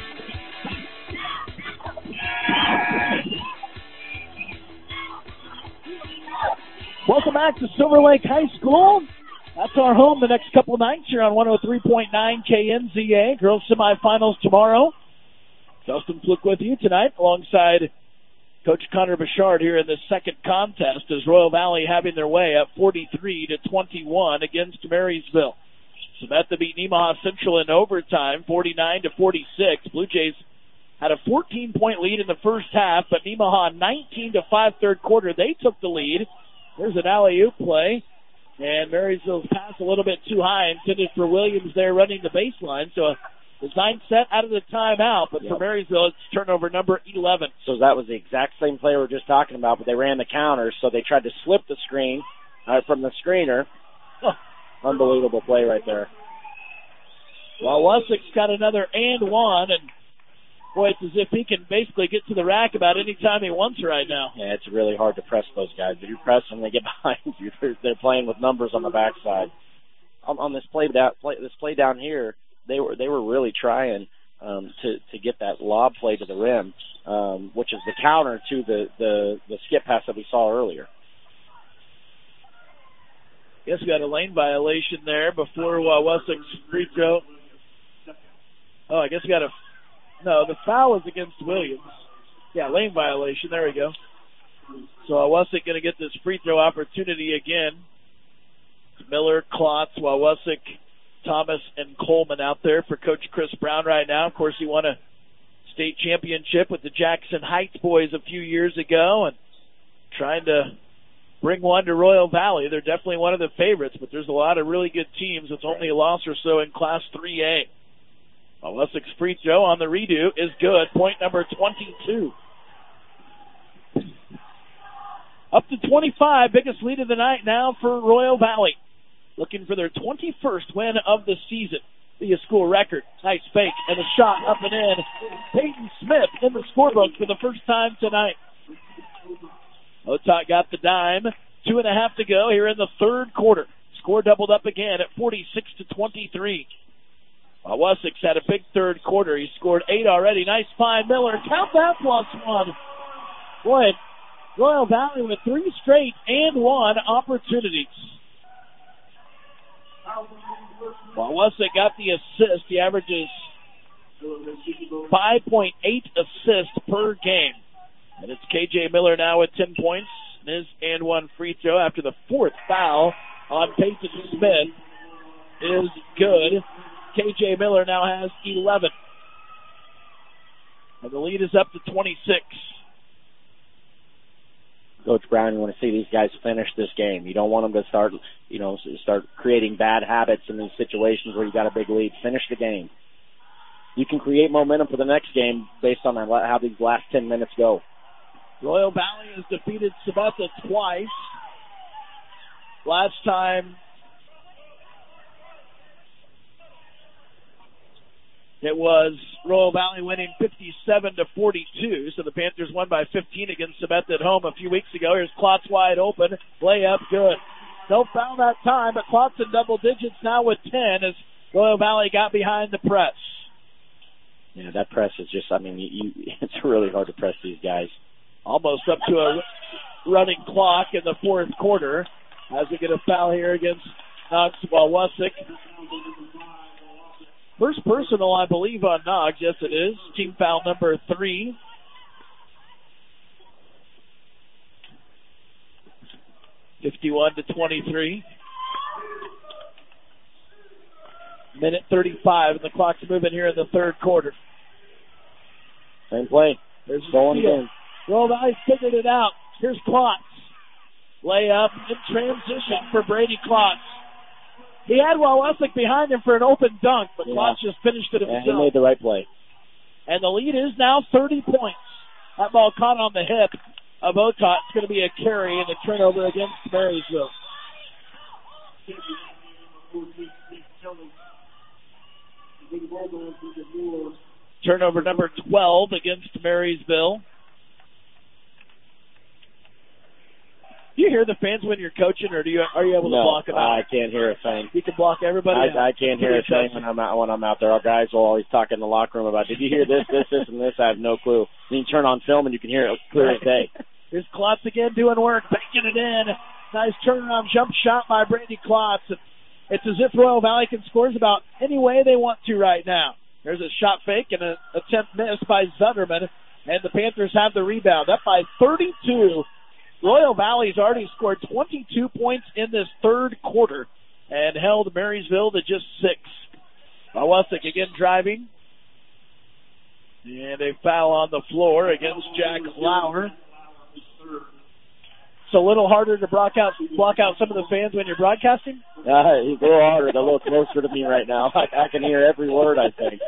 Welcome back to Silver Lake High School. That's our home the next couple of nights here on one oh three point nine K N Z A. Girls semifinals tomorrow. Dustin Fluke with you tonight alongside Coach Connor Bouchard here in the second contest as Royal Valley having their way up forty-three to twenty-one against Marysville. Samantha beat Nemaha Central in overtime, forty-nine to forty-six. Blue Jays had a fourteen-point lead in the first half, but Nemaha nineteen to five third quarter. They took the lead. There's an alley-oop play, and Marysville's pass a little bit too high, intended for Williams there running the baseline. So a design set out of the timeout, but yep. for Marysville, it's turnover number eleven. So that was the exact same play we were just talking about, but they ran the counter, so they tried to slip the screen uh, from the screener. Oh, unbelievable play right there. Well, Wessex got another and one, and boy, it's as if he can basically get to the rack about any time he wants right now. Yeah, it's really hard to press those guys. If you press them, they get behind you. They're, they're playing with numbers on the backside. On, on this play down, play, this play down here, they were they were really trying um, to to get that lob play to the rim, um, which is the counter to the, the the skip pass that we saw earlier. Guess we got a lane violation there before uh, Wessex free throw. Oh, I guess we got a no. The foul was against Williams. Yeah, lane violation. There we go. So uh, Wessex going to get this free throw opportunity again. Miller, Klotz, Wawusik, Thomas, and Coleman out there for Coach Chris Brown right now. Of course, he won a state championship with the Jackson Heights boys a few years ago, and trying to bring one to Royal Valley. They're definitely one of the favorites, but there's a lot of really good teams. It's only a loss or so in Class three A. Wessex free throw on the redo is good. Point number twenty-two. Up to twenty-five, biggest lead of the night now for Royal Valley. Looking for their twenty-first win of the season. Be a school record. Nice fake and a shot up and in. Peyton Smith in the scorebook for the first time tonight. Otak got the dime. Two and a half to go here in the third quarter. Score doubled up again at forty-six to twenty-three. While Wessex had a big third quarter. He scored eight already. Nice find, Miller. Count that plus one. Boy, Royal Valley with three straight and one opportunities. While Wessex got the assist, he averages five point eight assists per game. And it's K J Miller now with ten points. His and one free throw after the fourth foul on Peyton Smith is good. K J Miller now has eleven. And the lead is up to twenty-six. Coach Brown, you want to see these guys finish this game. You don't want them to start, you know, start creating bad habits in these situations where you got a big lead. Finish the game. You can create momentum for the next game based on how these last ten minutes go. Royal Valley has defeated Sabetha twice. Last time it was Royal Valley winning fifty-seven to forty-two, so the Panthers won by fifteen against Sabetha at home a few weeks ago. Here's Klotz wide open. Layup, good. No foul that time, but Klotz in double digits now with ten as Royal Valley got behind the press. Yeah, that press is just, I mean, you, you, it's really hard to press these guys. Almost up to a running clock in the fourth quarter as we get a foul here against Knox Wawusik. First personal, I believe, on Knox. Yes, it is. Team foul number three. fifty-one to twenty-three. Minute thirty-five, and the clock's moving here in the third quarter. Same play. There's going steal. again. Royal Valley figured it out. Here's Klotz. Layup in transition for Brady Klotz. He had Wawasek behind him for an open dunk, but Yeah. Klotz just finished it Yeah, himself. he made the right play. And the lead is now thirty points. That ball caught on the hip of Otot. It's going to be a carry and a turnover against Marysville. Turnover number twelve against Marysville. Do you hear the fans when you're coaching, or do you are you able to No, block it out? I can't hear a thing. You can block everybody out. I, I can't hear a thing when I'm out when I'm out there. Our guys will always talk in the locker room about, did you hear this, this, this, and this? I have no clue. Then you turn on film and you can hear it clear as day. Here's Klotz again doing work, banking it in. Nice turnaround jump shot by Brady Klotz. It's as if Royal Valley can score about any way they want to right now. There's a shot fake and an attempt missed by Zunderman, and the Panthers have the rebound. Up by thirty-two. Royal Valley's already scored twenty-two points in this third quarter and held Marysville to just six. Wawasek again driving. And a foul on the floor against Jack Lauer. It's a little harder to block out, block out some of the fans when you're broadcasting? Uh, he's a little harder. They're a little closer to me right now. I, I can hear every word, I think.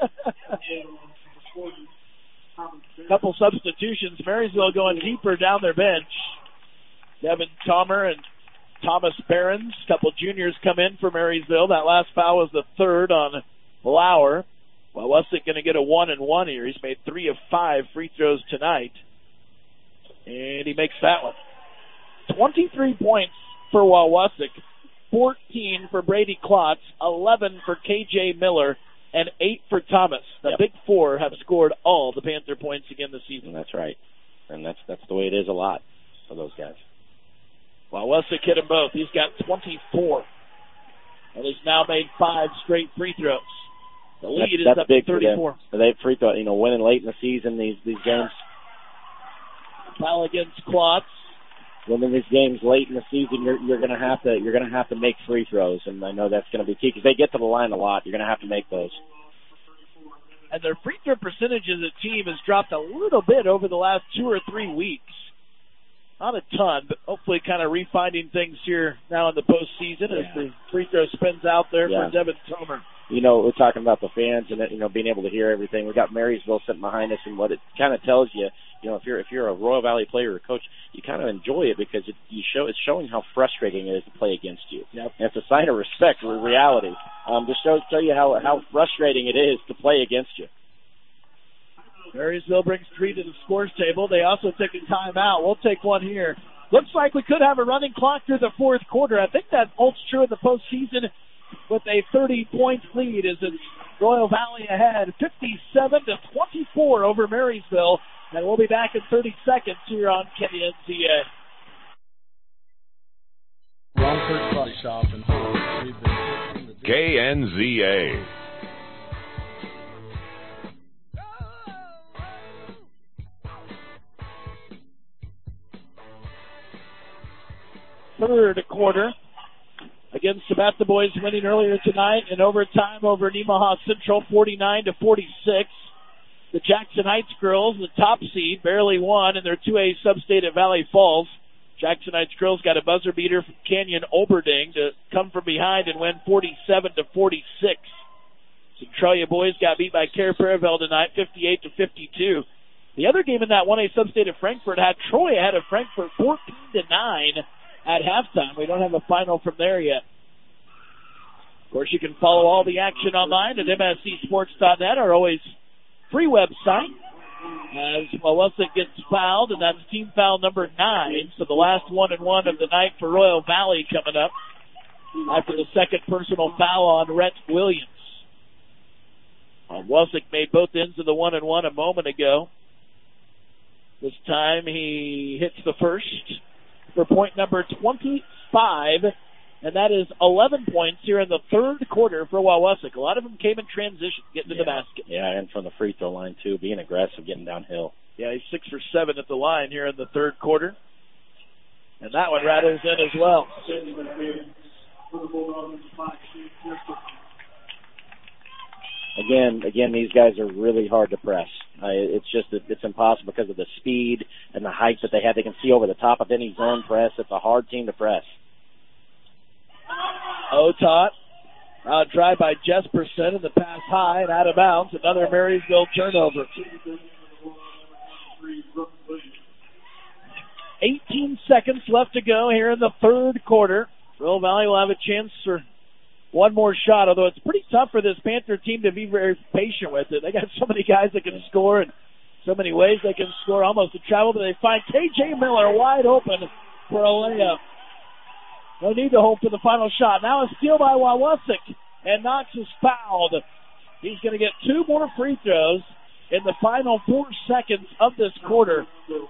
Couple substitutions. Marysville going deeper down their bench. Devin Tomer and Thomas Behrens. Couple juniors come in for Marysville. That last foul was the third on Lauer. Wawasek going to get a one and one here. He's made three of five free throws tonight. And he makes that one. twenty-three points for Wawasek, fourteen for Brady Klotz, eleven for K J Miller, and eight for Thomas. The Yep. Big Four have scored all the Panther points again this season. That's right. And that's that's the way it is a lot for those guys. Wawasek hit them both. He's got twenty-four. And he's now made five straight free throws. The lead That's, is that's up big to for them. thirty-four. So they free throw, you know, winning late in the season, these these games. Foul against Klotz. Winning these games late in the season, you're you're gonna have to you're gonna have to make free throws, and I know that's gonna be key because they get to the line a lot. You're gonna have to make those. And their free throw percentage as a team has dropped a little bit over the last two or three weeks. Not a ton, but hopefully kind of refining things here now in the postseason Yeah. as the free throw spins out there Yeah. for Devin Tomer. You know, we're talking about the fans and you know being able to hear everything. We got Marysville sitting behind us, and what it kind of tells you, you know, if you're if you're a Royal Valley player or coach, you kind of enjoy it because it you show it's showing how frustrating it is to play against you. Yep. And it's a sign of respect or reality. Um, to show tell you how how frustrating it is to play against you. Marysville brings three to the scores table. They also take a timeout. We'll take one here. Looks like we could have a running clock through the fourth quarter. I think that holds true in the postseason with a thirty-point lead as it's Royal Valley ahead, fifty-seven to twenty-four over Marysville. And we'll be back in thirty seconds here on K N Z A. Romford Bus Shop and Home. We've been fixing the K N Z A. Third quarter against Sabetha Boys winning earlier tonight in overtime over Nemaha Central forty-nine to forty-six. The Jackson Heights girls, the top seed, barely won in their two A sub-state at Valley Falls. Jackson Heights girls got a buzzer beater from Canyon Oberding to come from behind and win forty-seven to forty-six. Centralia boys got beat by Care Paravel tonight, fifty-eight to fifty-two. The other game in that one A sub-state of Frankfort had Troy ahead of Frankfort fourteen to nine at halftime. We don't have a final from there yet. Of course, you can follow all the action online at M S C sports dot net, our always free website. As Wawasek gets fouled, and that's team foul number nine. So the last one and one of the night for Royal Valley coming up after the second personal foul on Rhett Williams. Wawasek made both ends of the one and one a moment ago. This time he hits the first for point number twenty-five, and that is eleven points here in the third quarter for Wawasek. A lot of them came in transition, getting to Yeah. the basket. Yeah, and from the free throw line too, being aggressive, getting downhill. Yeah, he's six for seven at the line here in the third quarter. And that one rattles in as well. Again, again, these guys are really hard to press. Uh, it's just that it's impossible because of the speed and the height that they have. They can see over the top of any zone press. It's a hard team to press. Otot, uh, drive by Jesperson, and the pass high and out of bounds. Another Marysville turnover. eighteen seconds left to go here in the third quarter. Royal Valley will have a chance for one more shot, although it's pretty tough for this Panther team to be very patient with it. They got so many guys that can score and so many ways they can score almost to travel, but they find K J Miller wide open for a layup. No need to hope for the final shot. Now a steal by Wawasek, and Knox is fouled. He's going to get two more free throws in the final four seconds of this quarter.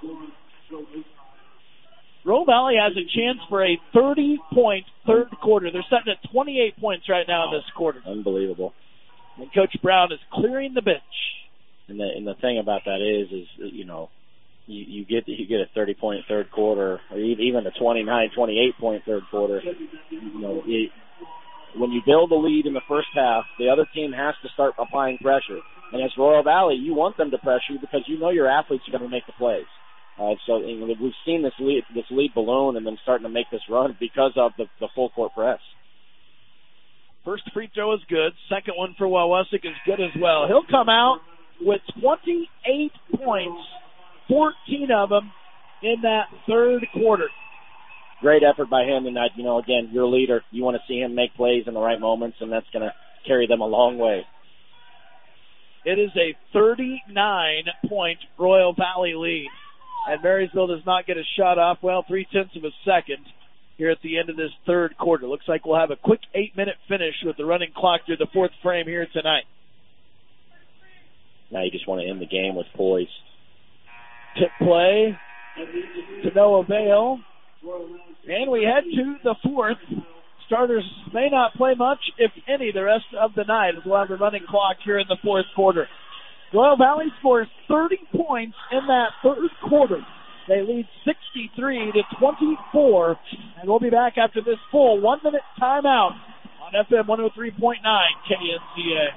Royal Valley has a chance for a thirty-point third quarter. They're sitting at twenty-eight points right now in this quarter. Unbelievable. And Coach Brown is clearing the bench. And the and the thing about that is, is you know, you, you get you get a thirty-point third quarter, or even a twenty-nine, twenty-eight point third quarter. You know, it, when you build a lead in the first half, the other team has to start applying pressure. And as Royal Valley, you want them to pressure you because you know your athletes are going to make the plays. Uh, so you know, we've seen this lead, this lead balloon and then starting to make this run because of the, the full court press. First free throw is good. Second one for Wawasek is good as well. He'll come out with twenty-eight points, fourteen of them in that third quarter. Great effort by him, and that, you know, again, your leader. You want to see him make plays in the right moments, and that's going to carry them a long way. It is a thirty-nine point Royal Valley lead. And Marysville does not get a shot off, well, three-tenths of a second here at the end of this third quarter. Looks like we'll have a quick eight-minute finish with the running clock through the fourth frame here tonight. Now you just want to end the game with poise. Tip play to no avail. And we head to the fourth. Starters may not play much, if any, the rest of the night, as we'll have a running clock here in the fourth quarter. Royal Valley scores thirty points in that third quarter. They lead sixty-three to twenty-four, and we'll be back after this full one-minute timeout on F M one oh three point nine K N C A.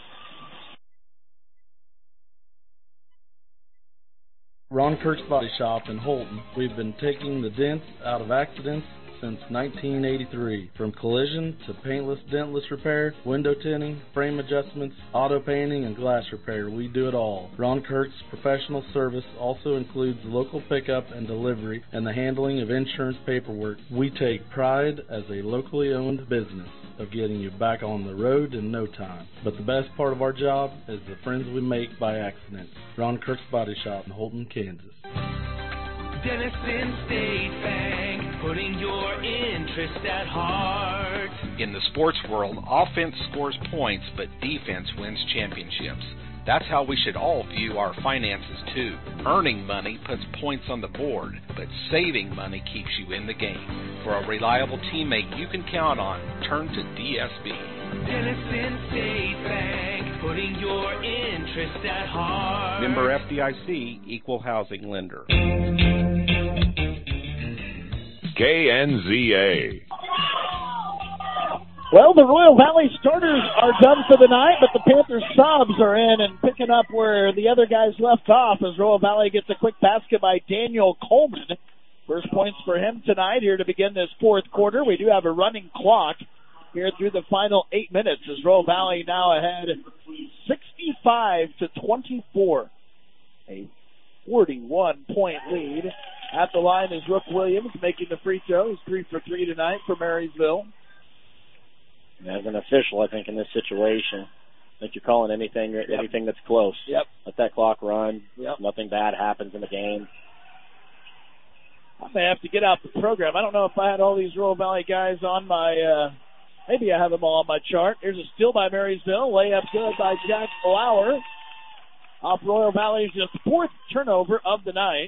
Ron Kirk's Body Shop in Holton. We've been taking the dents out of accidents since nineteen eighty-three. From collision to paintless, dentless repair, window tinting, frame adjustments, auto painting, and glass repair, we do it all. Ron Kirk's professional service also includes local pickup and delivery and the handling of insurance paperwork. We take pride as a locally owned business of getting you back on the road in no time. But the best part of our job is the friends we make by accident. Ron Kirk's Body Shop in Holton, Kansas. Denison State Bank, putting your interest at heart. In the sports world, offense scores points, but defense wins championships. That's how we should all view our finances too. Earning money puts points on the board, but saving money keeps you in the game. For a reliable teammate you can count on, turn to D S B. Denison State Bank, putting your interest at heart. Member F D I C, Equal Housing Lender. K N Z A. Well, the Royal Valley starters are done for the night, but the Panthers subs are in and picking up where the other guys left off as Royal Valley gets a quick basket by Daniel Coleman. First points for him tonight here to begin this fourth quarter. We do have a running clock here through the final eight minutes as Royal Valley now ahead sixty-five to twenty-four. A forty-one point lead. At the line is Rook Williams making the free throws, three for three tonight for Marysville. As an official, I think in this situation, I think you're calling anything Yep. anything that's close. Yep. Let that clock run. Yep. Nothing bad happens in the game. I may have to get out the program. I don't know if I had all these Royal Valley guys on my, uh, maybe I have them all on my chart. Here's a steal by Marysville. Layup good by Jack Lauer. Off Royal Valley's just fourth turnover of the night.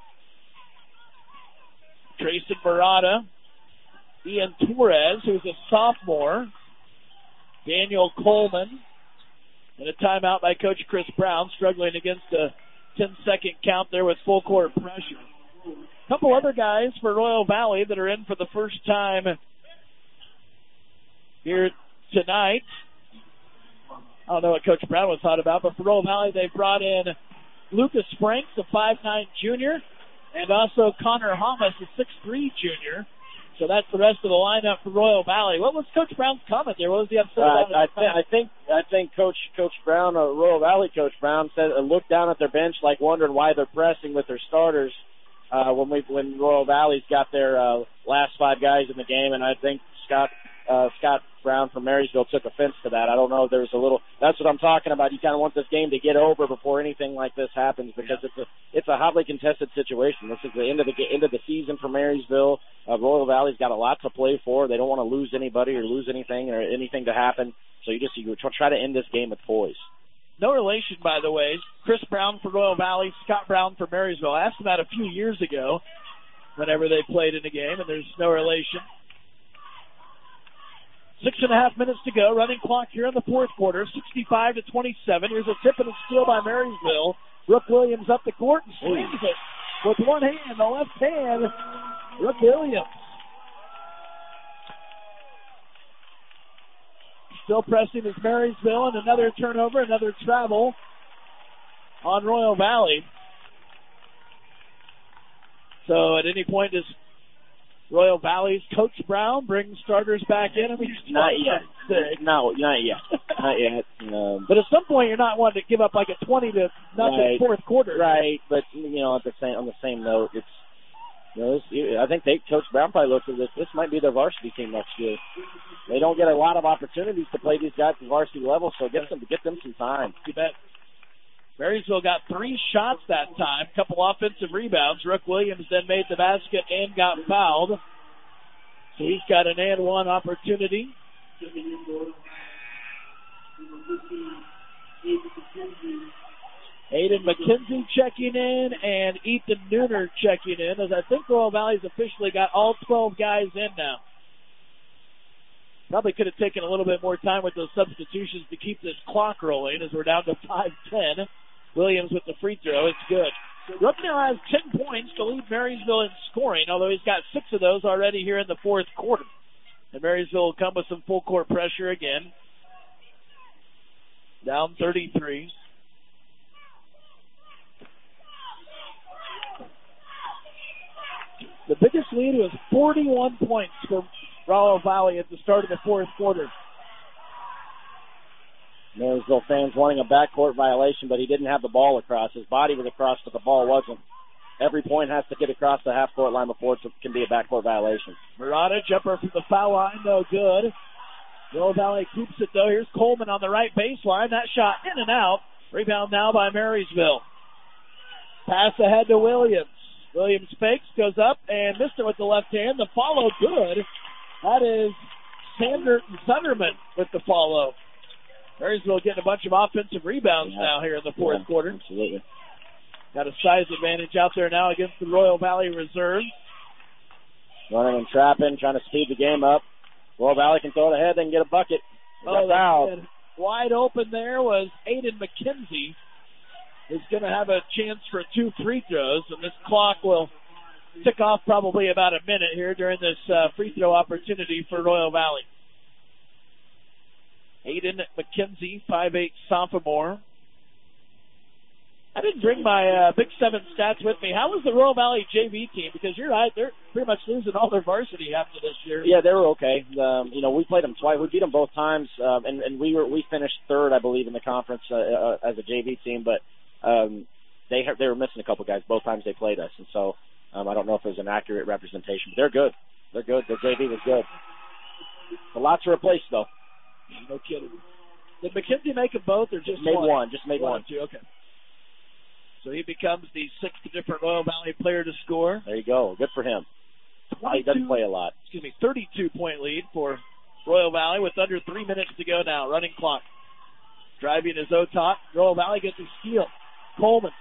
Trayson Murata. Ian Torres, who's a sophomore. Daniel Coleman. And a timeout by Coach Chris Brown, struggling against a ten-second count there with full court pressure. A couple couple other guys for Royal Valley that are in for the first time here tonight. I don't know what Coach Brown was thought about, but for Royal Valley, they brought in Lucas Franks, a five nine junior, and also Connor Hamas, a six three junior. So that's the rest of the lineup for Royal Valley. What was Coach Brown's comment there? What was he upset uh, about? I, th- I think I think Coach Coach Brown, uh, Royal Valley Coach Brown, said uh, looked down at their bench like wondering why they're pressing with their starters uh, when we when Royal Valley's got their uh, last five guys in the game, and I think Scott uh, Scott Brown from Marysville took offense to that. I don't know. There was a little. That's what I'm talking about. You kind of want this game to get over before anything like this happens because it's a it's a hotly contested situation. This is the end of the end of the season for Marysville. Uh, Royal Valley's got a lot to play for. They don't want to lose anybody or lose anything or anything to happen. So you just you try to end this game with poise. No relation, by the way. Chris Brown for Royal Valley, Scott Brown for Marysville. I asked him that a few years ago whenever they played in a game, and there's no relation. Six and a half minutes to go. Running clock here in the fourth quarter. sixty-five to twenty-seven. Here's a tip and a steal by Marysville. Brooke Williams up the court and slams it with one hand. The left hand, Brooke Williams. Still pressing is Marysville, and another turnover, another travel on Royal Valley. So at any point, does Royal Valley's Coach Brown bring starters back in? I mean, not yet. No, not yet. Not yet. Um, but at some point, you're not wanting to give up like a twenty to nothing right, fourth quarter, right? But you know, at the same on the same note, it's you know, it's, I think they Coach Brown probably looks at this. This might be their varsity team next year. They don't get a lot of opportunities to play these guys at the varsity level, so get them get them some time. You bet. Marysville got three shots that time, a couple offensive rebounds. Rook Williams then made the basket and got fouled. So he's got an and one opportunity. Aiden McKenzie checking in and Ethan Nooner checking in, as I think Royal Valley's officially got all twelve guys in now. Probably could have taken a little bit more time with those substitutions to keep this clock rolling as we're down to five ten. Williams with the free throw. It's good. Rook now has ten points to lead Marysville in scoring, although he's got six of those already here in the fourth quarter. And Marysville will come with some full court pressure again. Down thirty-three. The biggest lead was forty-one points for Royal Valley at the start of the fourth quarter. Marysville fans wanting a backcourt violation, but he didn't have the ball across. His body was across, but the ball wasn't. Every point has to get across the half-court line before it can be a backcourt violation. Murata, jumper from the foul line, no good. Royal Valley keeps it, though. Here's Coleman on the right baseline. That shot in and out. Rebound now by Marysville. Pass ahead to Williams. Williams fakes, goes up, and missed it with the left hand. The follow good. That is Sander Sunderman with the follow. Marysville getting a bunch of offensive rebounds yeah. now here in the fourth yeah, quarter. Absolutely. Got a size advantage out there now against the Royal Valley reserve. Running and trapping, trying to speed the game up. Royal Valley can throw it ahead, they can get a bucket. Oh, that's wide open there was Aiden McKenzie. Is going to have a chance for two free throws, and this clock will tick off probably about a minute here during this uh, free throw opportunity for Royal Valley. Aiden McKenzie, five eight sophomore. I didn't bring my uh, Big Seven stats with me. How was the Royal Valley J V team? Because you're right, they're pretty much losing all their varsity after this year. Yeah, they were okay. Um, you know, we played them twice. We beat them both times, um, and, and we were we finished third, I believe, in the conference uh, uh, as a J V team. But um, they they were missing a couple guys both times they played us, and so um, I don't know if it was an accurate representation. But they're good. They're good. Their J V was good. A lot to replace, though. No kidding. Did McKenzie make them both, or just made one? one? Just made one. one. Two, okay. So he becomes the sixth different Royal Valley player to score. There you go. Good for him. He doesn't play a lot. Excuse me, thirty-two point lead for Royal Valley with under three minutes to go now. Running clock. Driving is Otot. Royal Valley gets a steal. Coleman.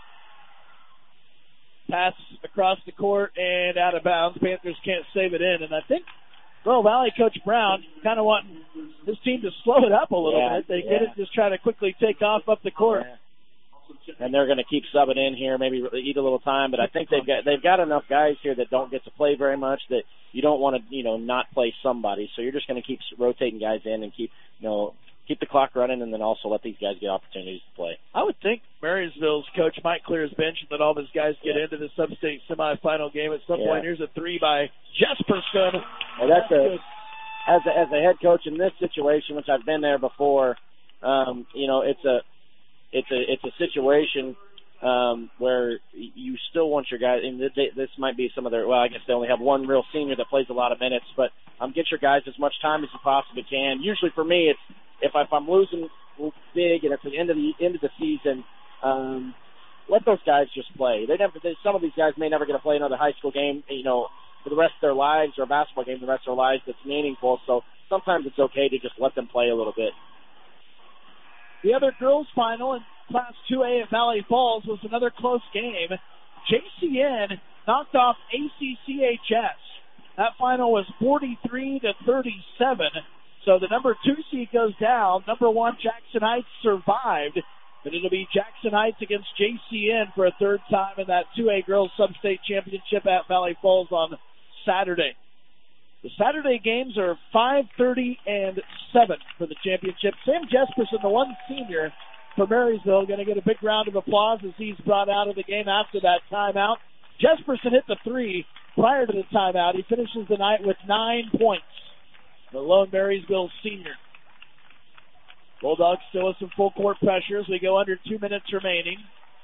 Pass across the court and out of bounds. Panthers can't save it in. And I think Royal Valley Coach Brown kind of wanting his team to slow it up a little yeah, bit. They yeah. get it, just try to quickly take off up the court. Yeah. and they're going to keep subbing in here, maybe eat a little time. But I think they've got they've got enough guys here that don't get to play very much that you don't want to, you know, not play somebody. So you're just going to keep rotating guys in and keep, you know, keep the clock running, and then also let these guys get opportunities to play. I would think Marysville's coach might clear his bench and let all these guys get yeah. into the sub-state semifinal game at some yeah. point. Here's a three by Jesperson. Well, that's a, as a as a head coach in this situation, which I've been there before. Um, you know, it's a it's a it's a situation um, where you still want your guys. And they, this might be some of their. Well, I guess they only have one real senior that plays a lot of minutes, but um, get your guys as much time as you possibly can. Usually, for me, it's if, I, if I'm losing big and it's the end of the end of the season, um, let those guys just play. They never. They, some of these guys may never get to play another high school game, you know, for the rest of their lives, or a basketball game for the rest of their lives that's meaningful. So sometimes it's okay to just let them play a little bit. The other girls' final in Class two A at Valley Falls was another close game. J C N knocked off A C C H S. That final was forty-three to thirty-seven. So the number two seed goes down. Number one, Jackson Heights, survived. But it'll be Jackson Heights against J C N for a third time in that two A girls sub-state championship at Valley Falls on Saturday. The Saturday games are five thirty and seven for the championship. Sam Jesperson, the one senior for Marysville, going to get a big round of applause as he's brought out of the game after that timeout. Jesperson hit the three prior to the timeout. He finishes the night with nine points. The lone Marysville senior. Bulldogs still with some full court pressure as we go under two minutes remaining.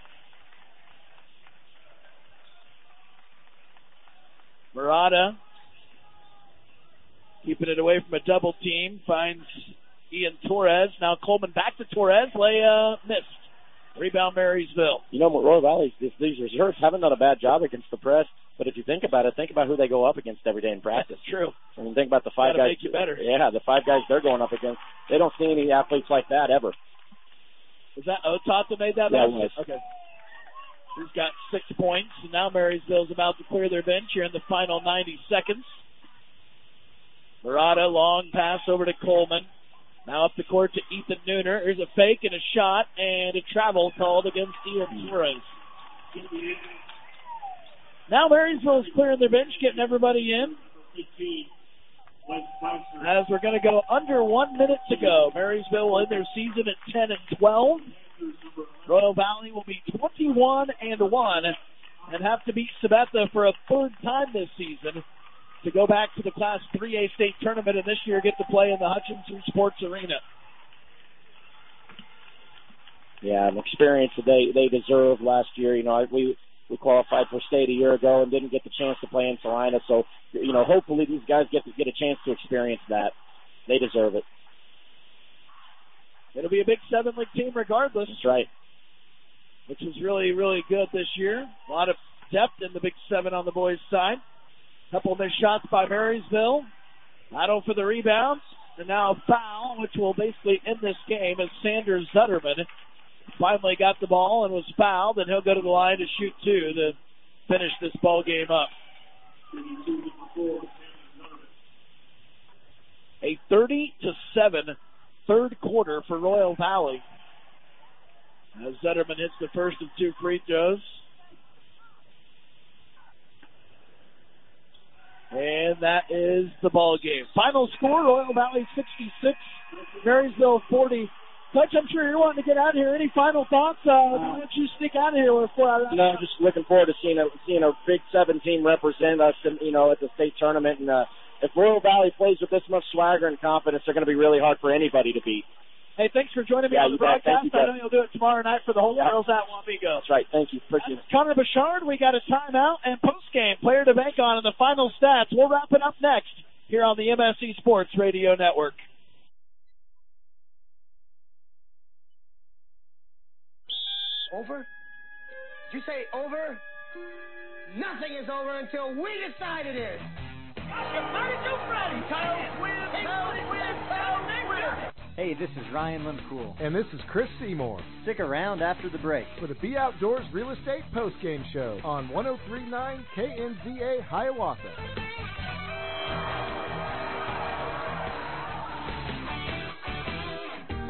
Murata keeping it away from a double team, finds Ian Torres. Now Coleman back to Torres. Lay uh, missed. Rebound Marysville. You know, Royal Valley, these reserves haven't done a bad job against the press, but if you think about it, think about who they go up against every day in practice. That's true. I mean, think about the five Gotta guys. Make you better. Yeah, the five guys they're going up against. They don't see any athletes like that ever. Was that Otot that made that? Yeah, it was. Okay. He's got six points, and now Marysville's about to clear their bench here in the final ninety seconds. Murata, long pass over to Coleman. Now up the court to Ethan Nooner. Here's a fake and a shot and a travel called against Ian Torres. Now Marysville's clearing their bench, getting everybody in. As we're going to go under one minute to go. Marysville will end their season at ten and twelve. Royal Valley will be twenty-one and one and have to beat Sabetha for a third time this season to go back to the Class three A state tournament, and this year get to play in the Hutchinson Sports Arena. Yeah, an experience that they, they deserved last year. You know, we we qualified for state a year ago and didn't get the chance to play in Salina, so, you know, hopefully these guys get to get a chance to experience that. They deserve it. It'll be a big seven-league team regardless. That's right. Which is really, really good this year. A lot of depth in the Big Seven on the boys' side. Couple missed shots by Marysville. Battle for the rebounds. And now a foul, which will basically end this game as Sanders Zutterman finally got the ball and was fouled, and he'll go to the line to shoot two to finish this ball game up. A thirty to seven third quarter for Royal Valley. As Zutterman hits the first of two free throws. And that is the ball game. Final score, Royal Valley sixty-six, Marysville forty. Coach, I'm sure you're wanting to get out of here. Any final thoughts? Uh, why don't you sneak out of here with four out of No, just looking forward to seeing a seeing a Big Seven team represent us, in, you know, at the state tournament. And uh, if Royal Valley plays with this much swagger and confidence, they're going to be really hard for anybody to beat. Hey, thanks for joining me yeah, on the broadcast. I know you'll do it tomorrow night for the whole yeah. girls at Wamego. That's right. Thank you. Appreciate it. Connor Bouchard, we got a timeout and post-game player to bank on and the final stats. We'll wrap it up next here on the M S C Sports Radio Network. Over? Did you say over? Nothing is over until we decide it is. Hey, this is Ryan Lemcool. And this is Chris Seymour. Stick around after the break for the Be Outdoors Real Estate Postgame Show on one oh three point nine K N Z A Hiawatha.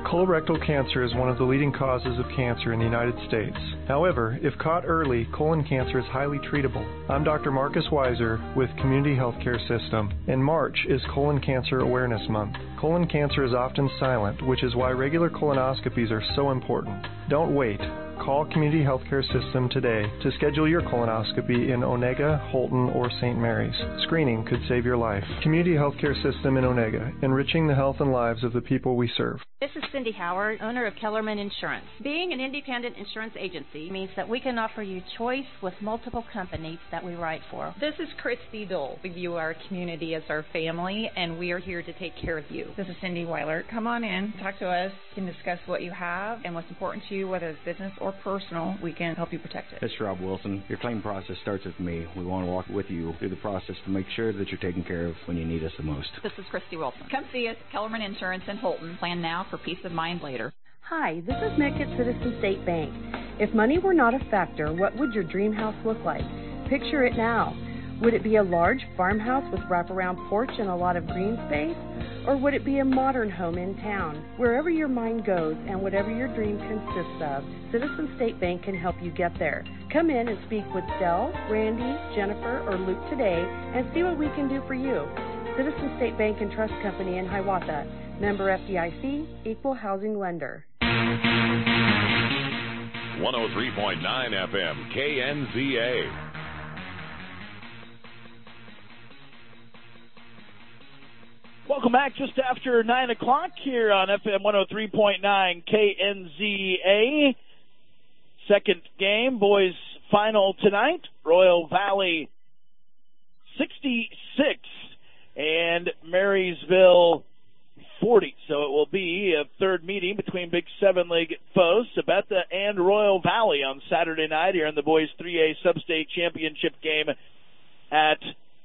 Colorectal cancer is one of the leading causes of cancer in the United States. However, if caught early, colon cancer is highly treatable. I'm Doctor Marcus Weiser with Community Healthcare System, and March is Colon Cancer Awareness Month. Colon cancer is often silent, which is why regular colonoscopies are so important. Don't wait. Call Community Healthcare System today to schedule your colonoscopy in Onega, Holton, or Saint Mary's. Screening could save your life. Community Healthcare System in Onega, enriching the health and lives of the people we serve. This is Cindy Howard, owner of Kellerman Insurance. Being an independent insurance agency means that we can offer you choice with multiple companies that we write for. This is Christy Dole. We view our community as our family, and we are here to take care of you. This is Cindy Weiler. Come on in, talk to us, and discuss what you have and what's important to you, whether it's business or personal. We can help you protect it. This is Rob Wilson. Your claim process starts with me. We want to walk with you through the process to make sure that you're taken care of when you need us the most. This is Christy Wilson. Come see us, Kellerman Insurance in Holton. Plan now for peace of mind later. Hi, this is Mick at Citizen State Bank. If money were not a factor, what would your dream house look like? Picture it now. Would it be a large farmhouse with wraparound porch and a lot of green space? Or would it be a modern home in town? Wherever your mind goes and whatever your dream consists of, Citizen State Bank can help you get there. Come in and speak with Dell, Randy, Jennifer, or Luke today and see what we can do for you. Citizen State Bank and Trust Company in Hiawatha. Member F D I C, Equal Housing Lender. one oh three point nine F M, K N Z A. Welcome back just after nine o'clock here on F M one oh three point nine K N Z A. Second game, boys final tonight. Royal Valley sixty-six and Marysville forty. So it will be a third meeting between Big Seven League foes, Sabetha and Royal Valley on Saturday night here in the boys three A Sub-State Championship game at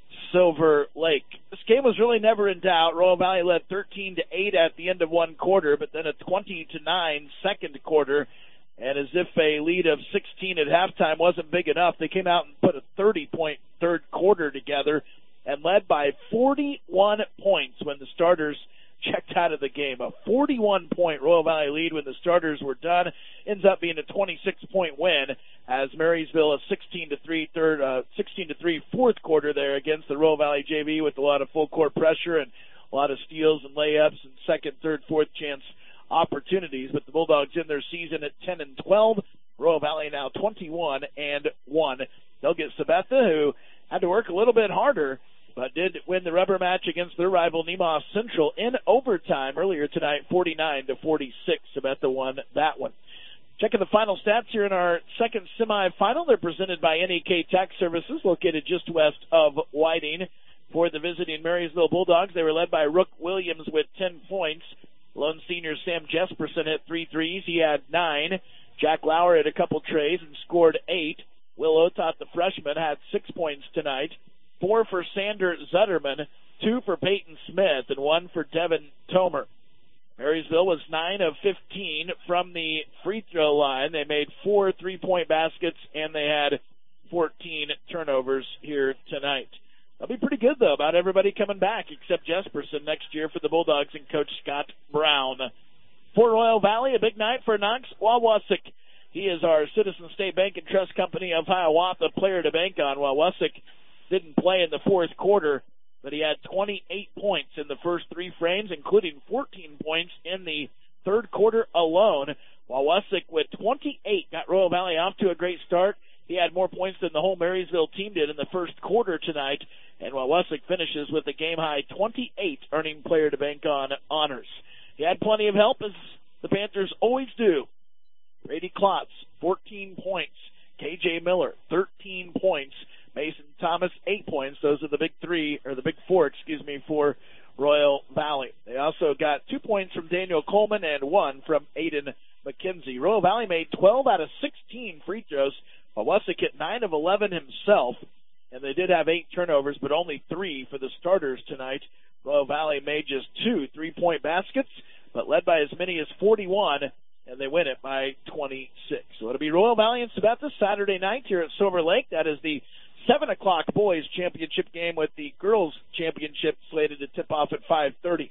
Silver Lake. This game was really never in doubt. Royal Valley led thirteen to eight at the end of one quarter, but then a twenty to nine second quarter. And as if a lead of sixteen at halftime wasn't big enough, they came out and put a thirty-point third quarter together and led by forty-one points when the starters checked out of the game. A forty-one point Royal Valley lead when the starters were done. Ends up being a twenty-six point win as Marysville a sixteen to three third, uh, sixteen to three fourth quarter there against the Royal Valley J V with a lot of full court pressure and a lot of steals and layups and second, third, fourth chance opportunities. But the Bulldogs in their season at ten and twelve. Royal Valley now twenty-one and one. They'll get Sabetha, who had to work a little bit harder, but did win the rubber match against their rival Nemoss Central in overtime earlier tonight, forty-nine to forty-six. Sabetha won that one. Checking the final stats here in our second semifinal. They're presented by N E K Tax Services, located just west of Whiting. For the visiting Marysville Bulldogs, they were led by Rook Williams with ten points. Lone senior Sam Jesperson hit three threes. He had nine. Jack Lauer had a couple trays and scored eight. Will Otot, the freshman, had six points tonight. Four for Sander Zutterman, two for Peyton Smith, and one for Devin Tomer. Marysville was nine of fifteen from the free throw line. They made four three-point baskets, and they had fourteen turnovers here tonight. They'll be pretty good, though, about everybody coming back except Jesperson next year for the Bulldogs and Coach Scott Brown. For Royal Valley, a big night for Knox Wawasik. He is our Citizen State Bank and Trust Company of Hiawatha player to bank on. Wawasik didn't play in the fourth quarter, but he had twenty-eight points in the first three frames, including fourteen points in the third quarter alone. Wawasik with twenty-eight got Royal Valley off to a great start. He had more points than the whole Marysville team did in the first quarter tonight, and Wawasik finishes with a game-high twenty-eight, earning player to bank on honors. He had plenty of help, as the Panthers always do. Brady Klotz, fourteen points. K J Miller, thirteen points. Mason Thomas, eight points. Those are the big three, or the big four, excuse me, for Royal Valley. They also got two points from Daniel Coleman and one from Aiden McKenzie. Royal Valley made twelve out of sixteen free throws. Wawasik hit nine of eleven himself, and they did have eight turnovers, but only three for the starters tonight. Royal Valley made just two three-point baskets, but led by as many as forty-one, and they win it by twenty-six. So it'll be Royal Valley and Sabetha Saturday night here at Silver Lake. That is the seven o'clock boys championship game, with the girls championship slated to tip off at five thirty. We don't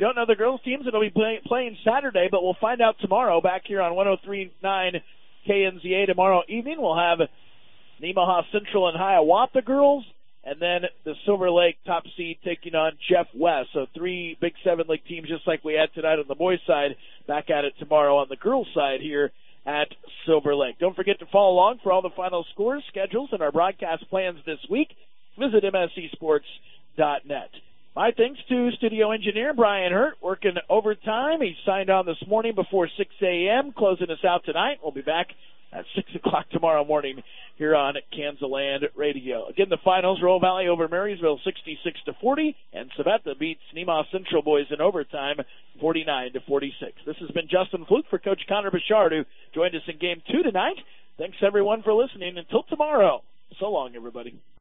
don't know the girls' teams that will be play, playing Saturday, but we'll find out tomorrow back here on one oh three point nine K N Z A tomorrow evening. We'll have Nemaha Central and Hiawatha girls, and then the Silver Lake top seed taking on Jeff West. So three Big Seven League teams just like we had tonight on the boys' side, back at it tomorrow on the girls' side here at Silver Lake. Don't forget to follow along for all the final scores, schedules, and our broadcast plans this week. Visit M S C sports dot net. My thanks to studio engineer Brian Hurt, working overtime. He signed on this morning before six a.m., closing us out tonight. We'll be back at six o'clock tomorrow morning here on Kansas Radio. Again, the finals, Royal Valley over Marysville sixty-six to forty, and Savetta beats Nemaha Central boys in overtime forty-nine to forty-six. This has been Justin Fluke for Coach Connor Bouchard, who joined us in game two tonight. Thanks, everyone, for listening. Until tomorrow, so long, everybody.